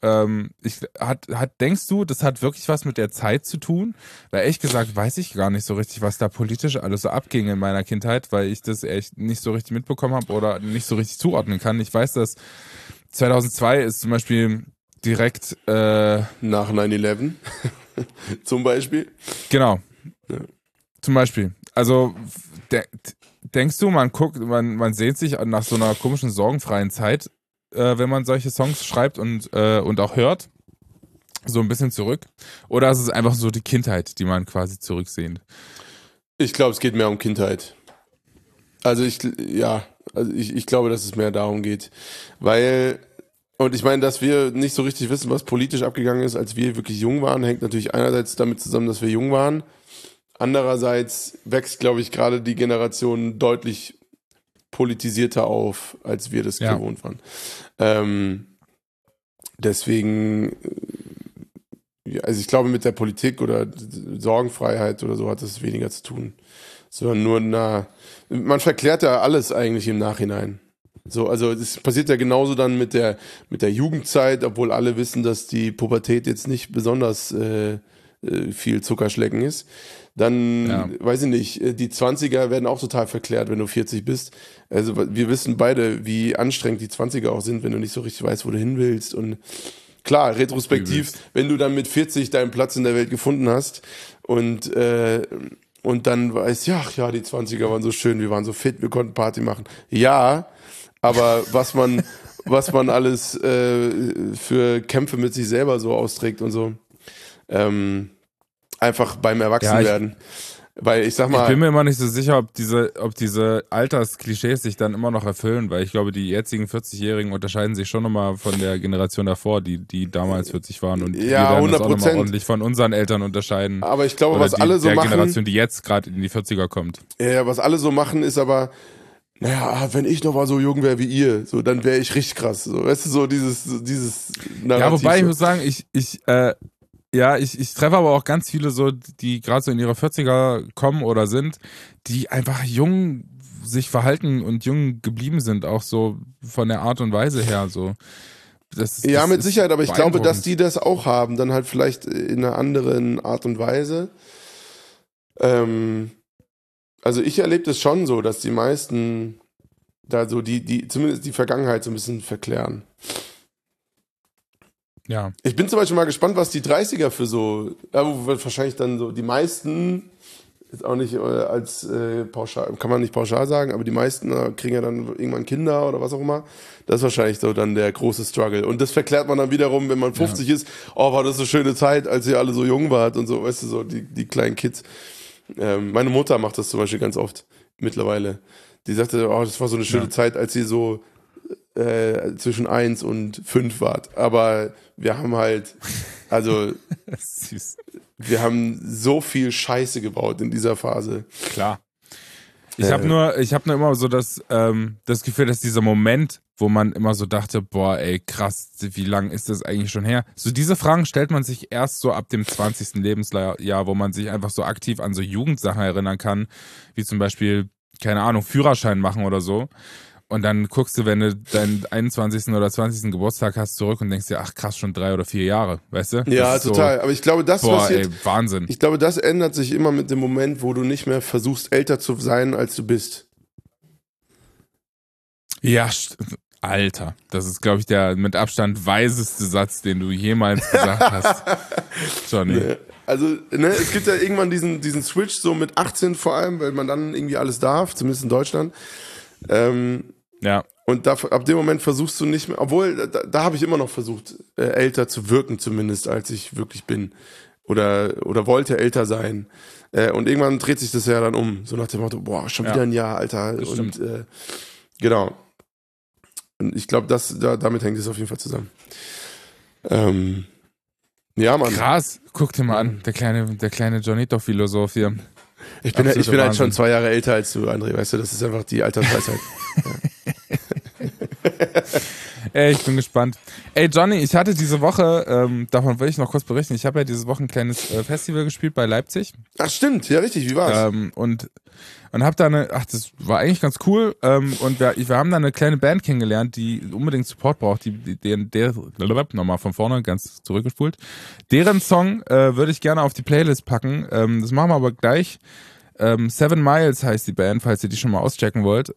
Denkst du, das hat wirklich was mit der Zeit zu tun? Weil ehrlich gesagt weiß ich gar nicht so richtig, was da politisch alles so abging in meiner Kindheit, weil ich das echt nicht so richtig mitbekommen habe oder nicht so richtig zuordnen kann. Ich weiß, dass 2002 ist zum Beispiel direkt nach 9/11 zum Beispiel. Genau. Ja. Zum Beispiel. Also denkst du, man sehnt sich nach so einer komischen, sorgenfreien Zeit, wenn man solche Songs schreibt und auch hört, so ein bisschen zurück? Oder ist es einfach so die Kindheit, die man quasi zurücksehnt? Ich glaube, es geht mehr um Kindheit. Also ich glaube, dass es mehr darum geht. Und ich meine, dass wir nicht so richtig wissen, was politisch abgegangen ist, als wir wirklich jung waren, hängt natürlich einerseits damit zusammen, dass wir jung waren. Andererseits wächst, glaube ich, gerade die Generation deutlich politisierter auf, als wir das gewohnt waren. Deswegen, also ich glaube, mit der Politik oder Sorgenfreiheit oder so hat das weniger zu tun. Sondern man verklärt ja alles eigentlich im Nachhinein. So, also es passiert ja genauso dann mit der Jugendzeit, obwohl alle wissen, dass die Pubertät jetzt nicht besonders viel Zuckerschlecken ist. Dann, weiß ich nicht, die 20er werden auch total verklärt, wenn du 40 bist. Also wir wissen beide, wie anstrengend die 20er auch sind, wenn du nicht so richtig weißt, wo du hin willst. Und klar, retrospektiv, wenn du dann mit 40 deinen Platz in der Welt gefunden hast und dann weißt, ja, die 20er waren so schön, wir waren so fit, wir konnten Party machen. Ja, aber was man alles für Kämpfe mit sich selber so austrägt und so, einfach beim Erwachsenwerden. Weil ich sag mal. Ich bin mir immer nicht so sicher, ob diese Altersklischees sich dann immer noch erfüllen, weil ich glaube, die jetzigen 40-Jährigen unterscheiden sich schon nochmal von der Generation davor, die damals 40 waren, und wir werden uns auch nochmal ordentlich von unseren Eltern unterscheiden. Aber ich glaube, was alle so machen. Der Generation, die jetzt gerade in die 40er kommt. Ja, was alle so machen, ist aber, naja, wenn ich noch mal so jung wäre wie ihr, so, dann wäre ich richtig krass. So, weißt du, so dieses Narrativ. Ja, wobei ich muss sagen, ich treffe aber auch ganz viele so, die gerade so in ihre 40er kommen oder sind, die einfach jung sich verhalten und jung geblieben sind, auch so von der Art und Weise her. So. Das mit Sicherheit, aber ich glaube, dass die das auch haben, dann halt vielleicht in einer anderen Art und Weise. Also ich erlebe das schon so, dass die meisten da so die zumindest die Vergangenheit so ein bisschen verklären. Ja. Ich bin zum Beispiel mal gespannt, was die 30er für so, wahrscheinlich dann so, die meisten, ist auch nicht als pauschal, kann man nicht pauschal sagen, aber die meisten kriegen ja dann irgendwann Kinder oder was auch immer. Das ist wahrscheinlich so dann der große Struggle. Und das verklärt man dann wiederum, wenn man 50 ist, war das eine schöne Zeit, als ihr alle so jung wart und so, weißt du, so die kleinen Kids. Meine Mutter macht das zum Beispiel ganz oft mittlerweile. Die sagte, das war so eine schöne Zeit, als sie so zwischen 1 und 5 wart. Aber wir haben halt, also wir haben so viel Scheiße gebaut in dieser Phase. Klar. Ich habe nur immer so das Gefühl, dass dieser Moment, wo man immer so dachte, boah, ey, krass, wie lang ist das eigentlich schon her? So diese Fragen stellt man sich erst so ab dem 20. Lebensjahr, wo man sich einfach so aktiv an so Jugendsachen erinnern kann, wie zum Beispiel, keine Ahnung, Führerschein machen oder so. Und dann guckst du, wenn du deinen 21. oder 20. Geburtstag hast, zurück und denkst dir, ach krass, schon 3 oder 4 Jahre, weißt du? Ja, total. So, aber ich glaube, das passiert. Wahnsinn. Ich glaube, das ändert sich immer mit dem Moment, wo du nicht mehr versuchst, älter zu sein, als du bist. Ja, Alter, das ist, glaube ich, der mit Abstand weiseste Satz, den du jemals gesagt hast, Johnny. Also, ne, es gibt ja irgendwann diesen Switch so mit 18 vor allem, weil man dann irgendwie alles darf, zumindest in Deutschland. Ja. Und ab dem Moment versuchst du nicht mehr, obwohl, da habe ich immer noch versucht, älter zu wirken zumindest, als ich wirklich bin. Oder wollte älter sein. Und irgendwann dreht sich das ja dann um. So nach dem Motto, boah, schon wieder ein Jahr, Alter. Und genau. Und ich glaube, damit hängt es auf jeden Fall zusammen. Ja, Mann. Krass, guck dir mal an, der kleine Johnito-Philosoph hier. Ich bin halt schon 2 Jahre älter als du, André, weißt du, das ist einfach die Altersweisheit. Ey, ich bin gespannt. Ey, Johnny, ich hatte diese Woche, davon will ich noch kurz berichten, ich habe ja diese Woche ein kleines Festival gespielt bei Leipzig. Ach stimmt, ja richtig, wie war's? Und hab da das war eigentlich ganz cool, und wir haben da eine kleine Band kennengelernt, die unbedingt Support braucht, nochmal von vorne, ganz zurückgespult. Deren Song würde ich gerne auf die Playlist packen, das machen wir aber gleich. 7 Miles heißt die Band, falls ihr die schon mal auschecken wollt.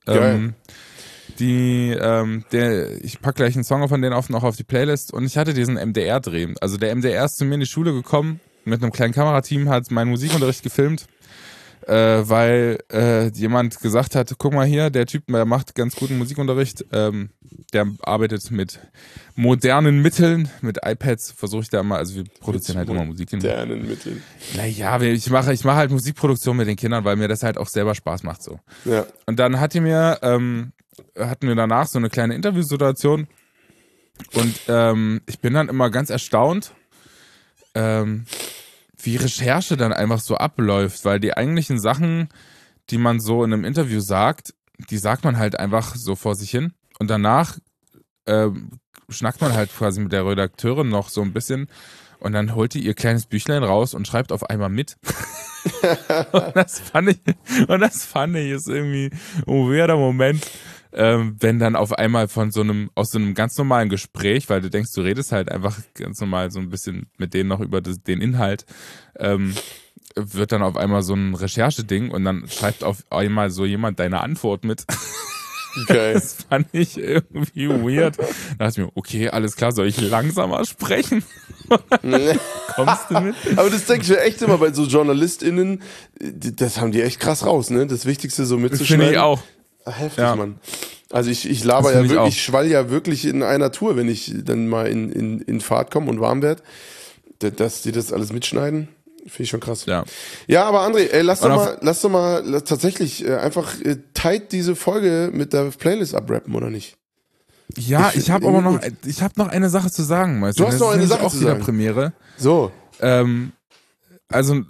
Ich pack gleich einen Song von denen noch auf die Playlist, und ich hatte diesen MDR-Dreh. Also der MDR ist zu mir in die Schule gekommen, mit einem kleinen Kamerateam, hat meinen Musikunterricht gefilmt, weil jemand gesagt hat, guck mal hier, der Typ, der macht ganz guten Musikunterricht, der arbeitet mit modernen Mitteln, mit iPads versuche ich da mal, also wir produzieren halt immer Musik. Mit modernen Mitteln. Naja, ich mache halt Musikproduktion mit den Kindern, weil mir das halt auch selber Spaß macht so. Ja. Und dann hatten wir danach so eine kleine Interviewsituation, und ich bin dann immer ganz erstaunt, wie Recherche dann einfach so abläuft, weil die eigentlichen Sachen, die man so in einem Interview sagt, die sagt man halt einfach so vor sich hin, und danach schnackt man halt quasi mit der Redakteurin noch so ein bisschen, und dann holt die ihr kleines Büchlein raus und schreibt auf einmal mit. und das fand ich ist irgendwie ein weirder Moment, wenn dann auf einmal aus so einem ganz normalen Gespräch, weil du denkst, du redest halt einfach ganz normal so ein bisschen mit denen noch über den Inhalt, wird dann auf einmal so ein Rechercheding, und dann schreibt auf einmal so jemand deine Antwort mit. Okay. Das fand ich irgendwie weird. Da dachte ich mir, okay, alles klar, soll ich langsamer sprechen? Kommst du mit? Aber das denke ich mir echt immer bei so JournalistInnen, das haben die echt krass raus, ne? Das Wichtigste so mitzuschneiden. Finde ich auch. Heftig, ja. Mann. Also ich laber ja wirklich, ich schwall ja wirklich in einer Tour, wenn ich dann mal in Fahrt komme und warm werde, dass die das alles mitschneiden. Finde ich schon krass. Ja, aber André, lass doch mal tatsächlich einfach tight diese Folge mit der Playlist abrappen, oder nicht? Ja, ich habe noch eine Sache zu sagen, weißt du? Du hast noch eine Sache zu sagen. Premiere. So. Also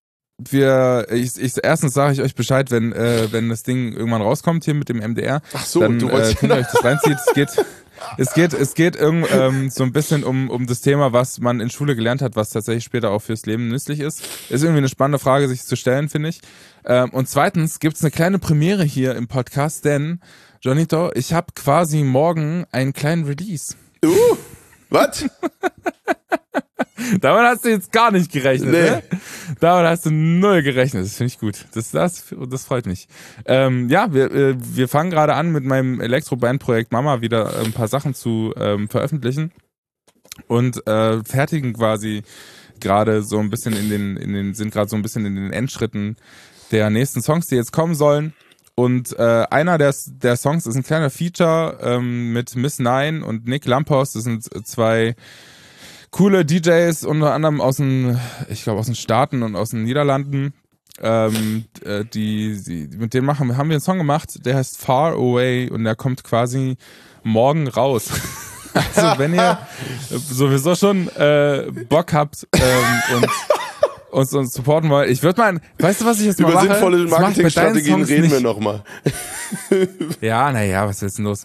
erstens sage ich euch Bescheid, wenn das Ding irgendwann rauskommt hier mit dem MDR. Ach so, dann könnt ihr euch das reinziehen. Es geht so ein bisschen um das Thema, was man in Schule gelernt hat, was tatsächlich später auch fürs Leben nützlich ist. Ist irgendwie eine spannende Frage, sich zu stellen, finde ich. Und zweitens gibt's eine kleine Premiere hier im Podcast, denn, Johnito, ich habe quasi morgen einen kleinen Release. Was? Damit hast du jetzt gar nicht gerechnet, ne? Damit hast du null gerechnet. Das finde ich gut. Das freut mich. Wir fangen gerade an mit meinem Elektro-Band-Projekt Mama wieder ein paar Sachen zu veröffentlichen und fertigen quasi gerade so ein bisschen sind gerade so ein bisschen in den Endschritten der nächsten Songs, die jetzt kommen sollen. Und einer der Songs ist ein kleiner Feature mit Miss Nine und Nick Lampos. Das sind 2 coole DJs, unter anderem aus den Staaten und aus den Niederlanden. Mit denen haben wir einen Song gemacht, der heißt Far Away, und der kommt quasi morgen raus. Also wenn ihr sowieso schon Bock habt und uns supporten wollt, ich würde mal, weißt du, was ich jetzt mal mache? Über sinnvolle Marketingstrategien reden wir nochmal. Ja, naja, was ist denn los?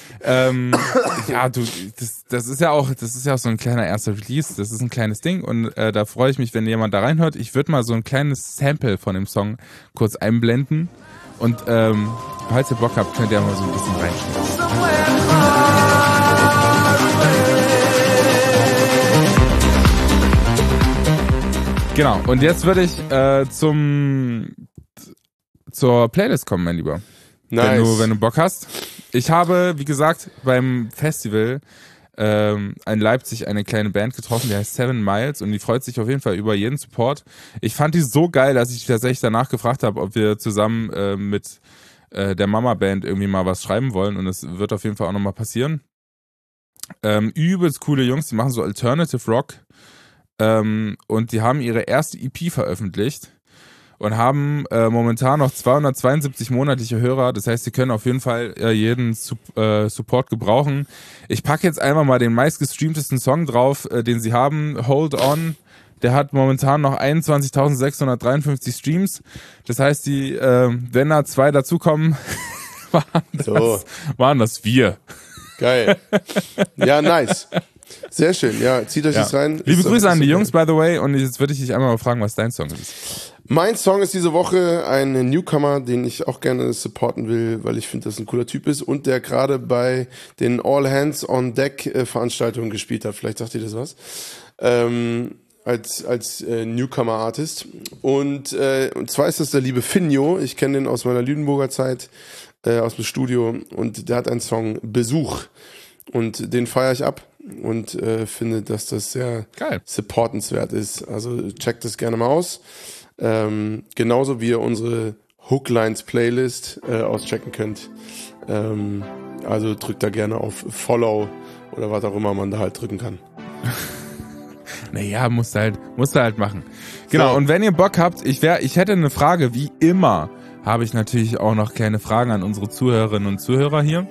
Das ist ja auch so ein kleiner erster Release, das ist ein kleines Ding, und da freue ich mich, wenn jemand da reinhört. Ich würde mal so ein kleines Sample von dem Song kurz einblenden, und falls ihr Bock habt, könnt ihr mal so ein bisschen reinschauen. Genau, und jetzt würde ich zur Playlist kommen, mein Lieber. Nice. Wenn du Bock hast. Ich habe, wie gesagt, beim Festival in Leipzig eine kleine Band getroffen, die heißt 7 Miles und die freut sich auf jeden Fall über jeden Support. Ich fand die so geil, dass ich tatsächlich danach gefragt habe, ob wir zusammen mit der Mama-Band irgendwie mal was schreiben wollen und das wird auf jeden Fall auch nochmal passieren. Übelst coole Jungs, die machen so Alternative Rock und die haben ihre erste EP veröffentlicht und haben momentan noch 272 monatliche Hörer. Das heißt, sie können auf jeden Fall jeden Support gebrauchen. Ich packe jetzt einfach mal den meistgestreamtesten Song drauf, den sie haben, Hold On. Der hat momentan noch 21.653 Streams. Das heißt, wenn da 2 dazukommen, waren das wir. Geil. Ja, nice. Sehr schön. Ja, zieht euch das rein. Liebe Grüße an die Jungs, by the way. Und jetzt würde ich dich einmal mal fragen, was dein Song ist. Mein Song ist diese Woche ein Newcomer, den ich auch gerne supporten will, weil ich finde, dass ein cooler Typ ist und der gerade bei den All Hands on Deck Veranstaltungen gespielt hat. Vielleicht sagt ihr das was. Als Newcomer-Artist. Und zwar ist das der liebe Finjo. Ich kenne den aus meiner Lüneburger Zeit, aus dem Studio. Und der hat einen Song Besuch. Und den feiere ich ab und finde, dass das sehr supportenswert ist. Also checkt das gerne mal aus. Genauso wie ihr unsere Hooklines Playlist auschecken könnt. Also drückt da gerne auf Follow oder was auch immer man da halt drücken kann. Naja, musst du halt machen. Genau, so. Und wenn ihr Bock habt, ich hätte eine Frage, wie immer, habe ich natürlich auch noch kleine Fragen an unsere Zuhörerinnen und Zuhörer hier.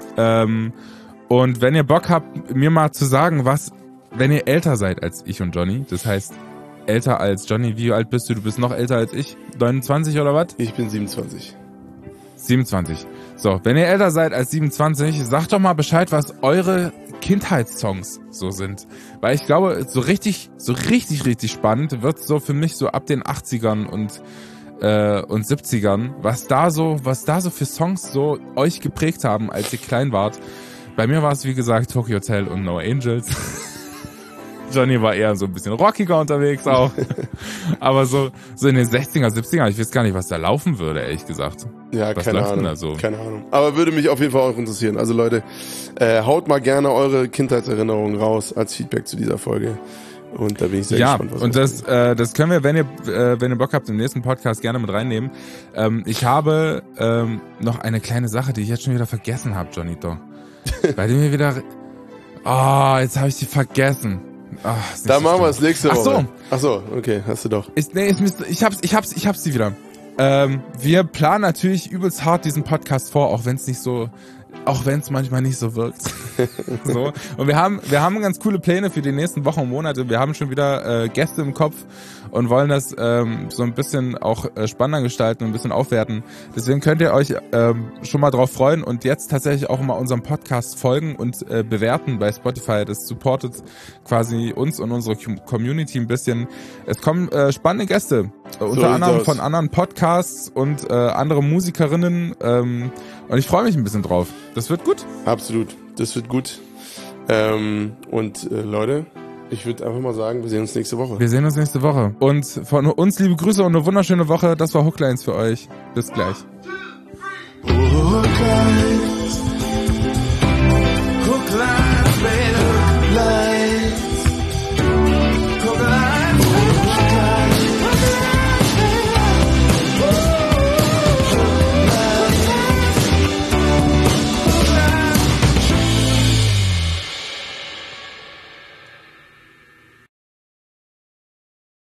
Und wenn ihr Bock habt, mir mal zu sagen, wenn ihr älter seid als ich und Johnny, das heißt, älter als Johnny, wie alt bist du? Du bist noch älter als ich? 29 oder was? Ich bin 27. 27. So, wenn ihr älter seid als 27, sagt doch mal Bescheid, was eure Kindheitssongs so sind. Weil ich glaube, so richtig spannend wird so für mich so ab den 80ern und 70ern, was da so für Songs so euch geprägt haben, als ihr klein wart. Bei mir war es, wie gesagt, Tokyo Hotel und No Angels. Johnny war eher so ein bisschen rockiger unterwegs auch. Aber so in den 60er, 70er, ich weiß gar nicht, was da laufen würde, ehrlich gesagt. Ja, was keine Ahnung. Da so? Keine Ahnung. Aber würde mich auf jeden Fall auch interessieren. Also Leute, haut mal gerne eure Kindheitserinnerungen raus als Feedback zu dieser Folge. Und da bin ich sehr gespannt, was und das können wir, wenn ihr Bock habt, im nächsten Podcast gerne mit reinnehmen. Ich habe noch eine kleine Sache, die ich jetzt schon wieder vergessen habe, Johnnyto. Bei dem wir wieder... jetzt habe ich die vergessen. Da machen wir es nächste Woche. Ach so, okay, hast du doch. Ich hab's die wieder. Wir planen natürlich übelst hart diesen Podcast vor, auch wenn es manchmal nicht so wirkt. So. Und wir haben ganz coole Pläne für die nächsten Wochen und Monate. Wir haben schon wieder Gäste im Kopf und wollen das so ein bisschen auch spannender gestalten und ein bisschen aufwerten. Deswegen könnt ihr euch schon mal drauf freuen und jetzt tatsächlich auch mal unserem Podcast folgen und bewerten bei Spotify. Das supportet quasi uns und unsere Community ein bisschen. Es kommen spannende Gäste, unter anderem von anderen Podcasts und andere Musikerinnen. Und ich freue mich ein bisschen drauf. Das wird gut. Absolut. Das wird gut. Leute, ich würde einfach mal sagen, wir sehen uns nächste Woche. Wir sehen uns nächste Woche. Und von uns liebe Grüße und eine wunderschöne Woche. Das war Hooklines für euch. Bis gleich. Hooklines.